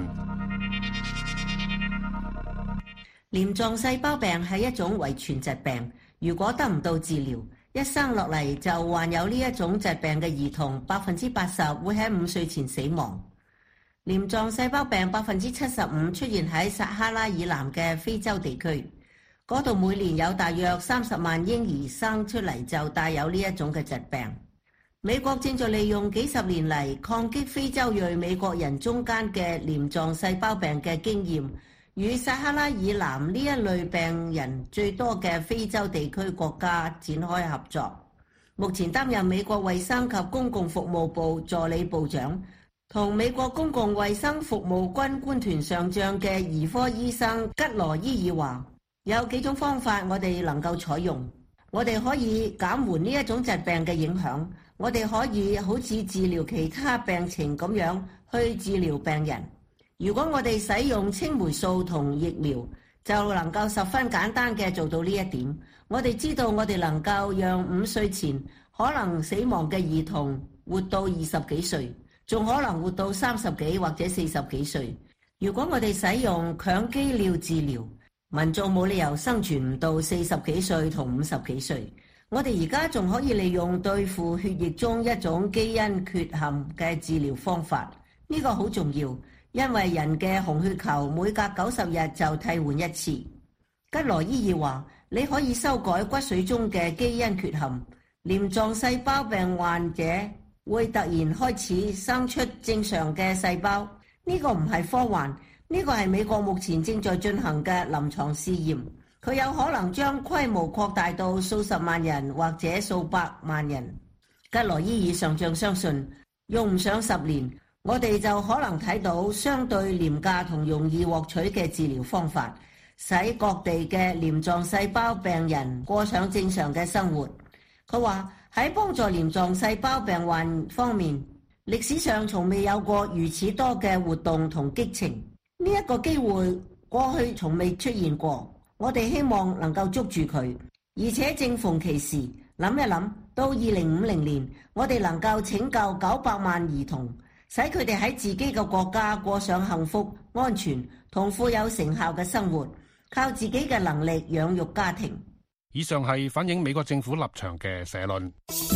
黏狀細胞病係一種遺傳疾病，如果得唔到治療，一生落嚟就患有呢一種疾病嘅兒童，百分之八十會喺五歲前死亡。黏狀細胞病百分之七十五出現喺撒哈拉以南嘅非洲地區，嗰度每年有大約三十萬嬰兒生出嚟就帶有呢一種嘅疾病。美國正在利用幾十年嚟抗擊非洲裔美國人中間嘅黏狀細胞病嘅經驗，與撒哈拉以南呢一類病人最多嘅非洲地區國家展開合作。目前擔任美國衛生及公共服務部助理部長，同美國公共衛生服務軍官團上將嘅兒科醫生吉羅伊爾話，有幾種方法我哋能夠採用，我哋可以減緩呢一種疾病嘅影響。我哋可以好似治療其他病情咁樣去治療病人。如果我哋使用青霉素同疫苗，就能夠十分簡單嘅做到呢一點。我哋知道我哋能夠讓五歲前可能死亡嘅兒童活到二十幾歲，仲可能活到三十幾或者四十幾歲。如果我哋使用強基料治療，民眾冇理由生存唔到四十幾歲同五十幾歲。我哋而家仲可以利用對付血液中一種基因缺陷嘅治療方法，呢個好重要，因為人嘅紅血球每隔九十日就替換一次。吉羅伊爾話，你可以修改骨髓中嘅基因缺陷，黏狀細胞病患者會突然開始生出正常嘅細胞。呢個唔係科幻，呢個係美國目前正在進行嘅臨床試驗。佢有可能將規模擴大到數十萬人或者數百萬人。吉羅伊爾上將相信，用唔上十年，我哋就可能睇到相對廉價同容易獲取嘅治療方法，使各地嘅黏狀細胞病人過上正常嘅生活。佢話喺幫助黏狀細胞病患方面，歷史上從未有過如此多嘅活動同激情。呢一個機會過去從未出現過。我哋希望能夠捉住佢，而且正逢其時，諗一諗，到二零五零年，我哋能夠拯救九百萬兒童，使佢哋喺自己嘅國家過上幸福、安全同富有成效嘅生活，靠自己嘅能力養育家庭。 以上係反映美國政府立場嘅社論。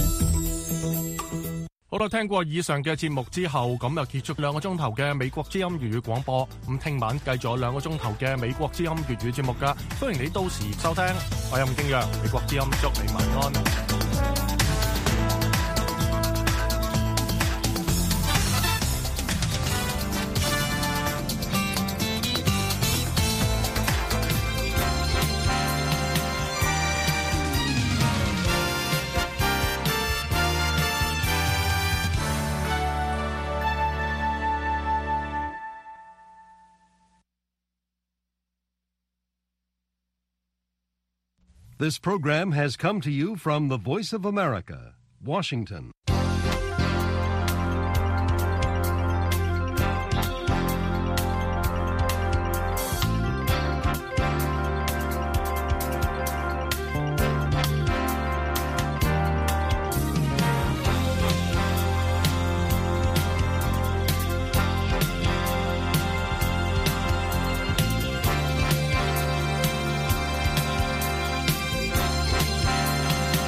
好啦，聽過以上嘅節目之後，咁就結束兩個鐘頭嘅美國之音粵語廣播。咁聽晚繼續兩個鐘頭嘅美國之音粵語節目噶，歡迎你到時收聽。我係吳敬陽，美國之音祝你晚安。 This program has come to you from the Voice of America, Washington.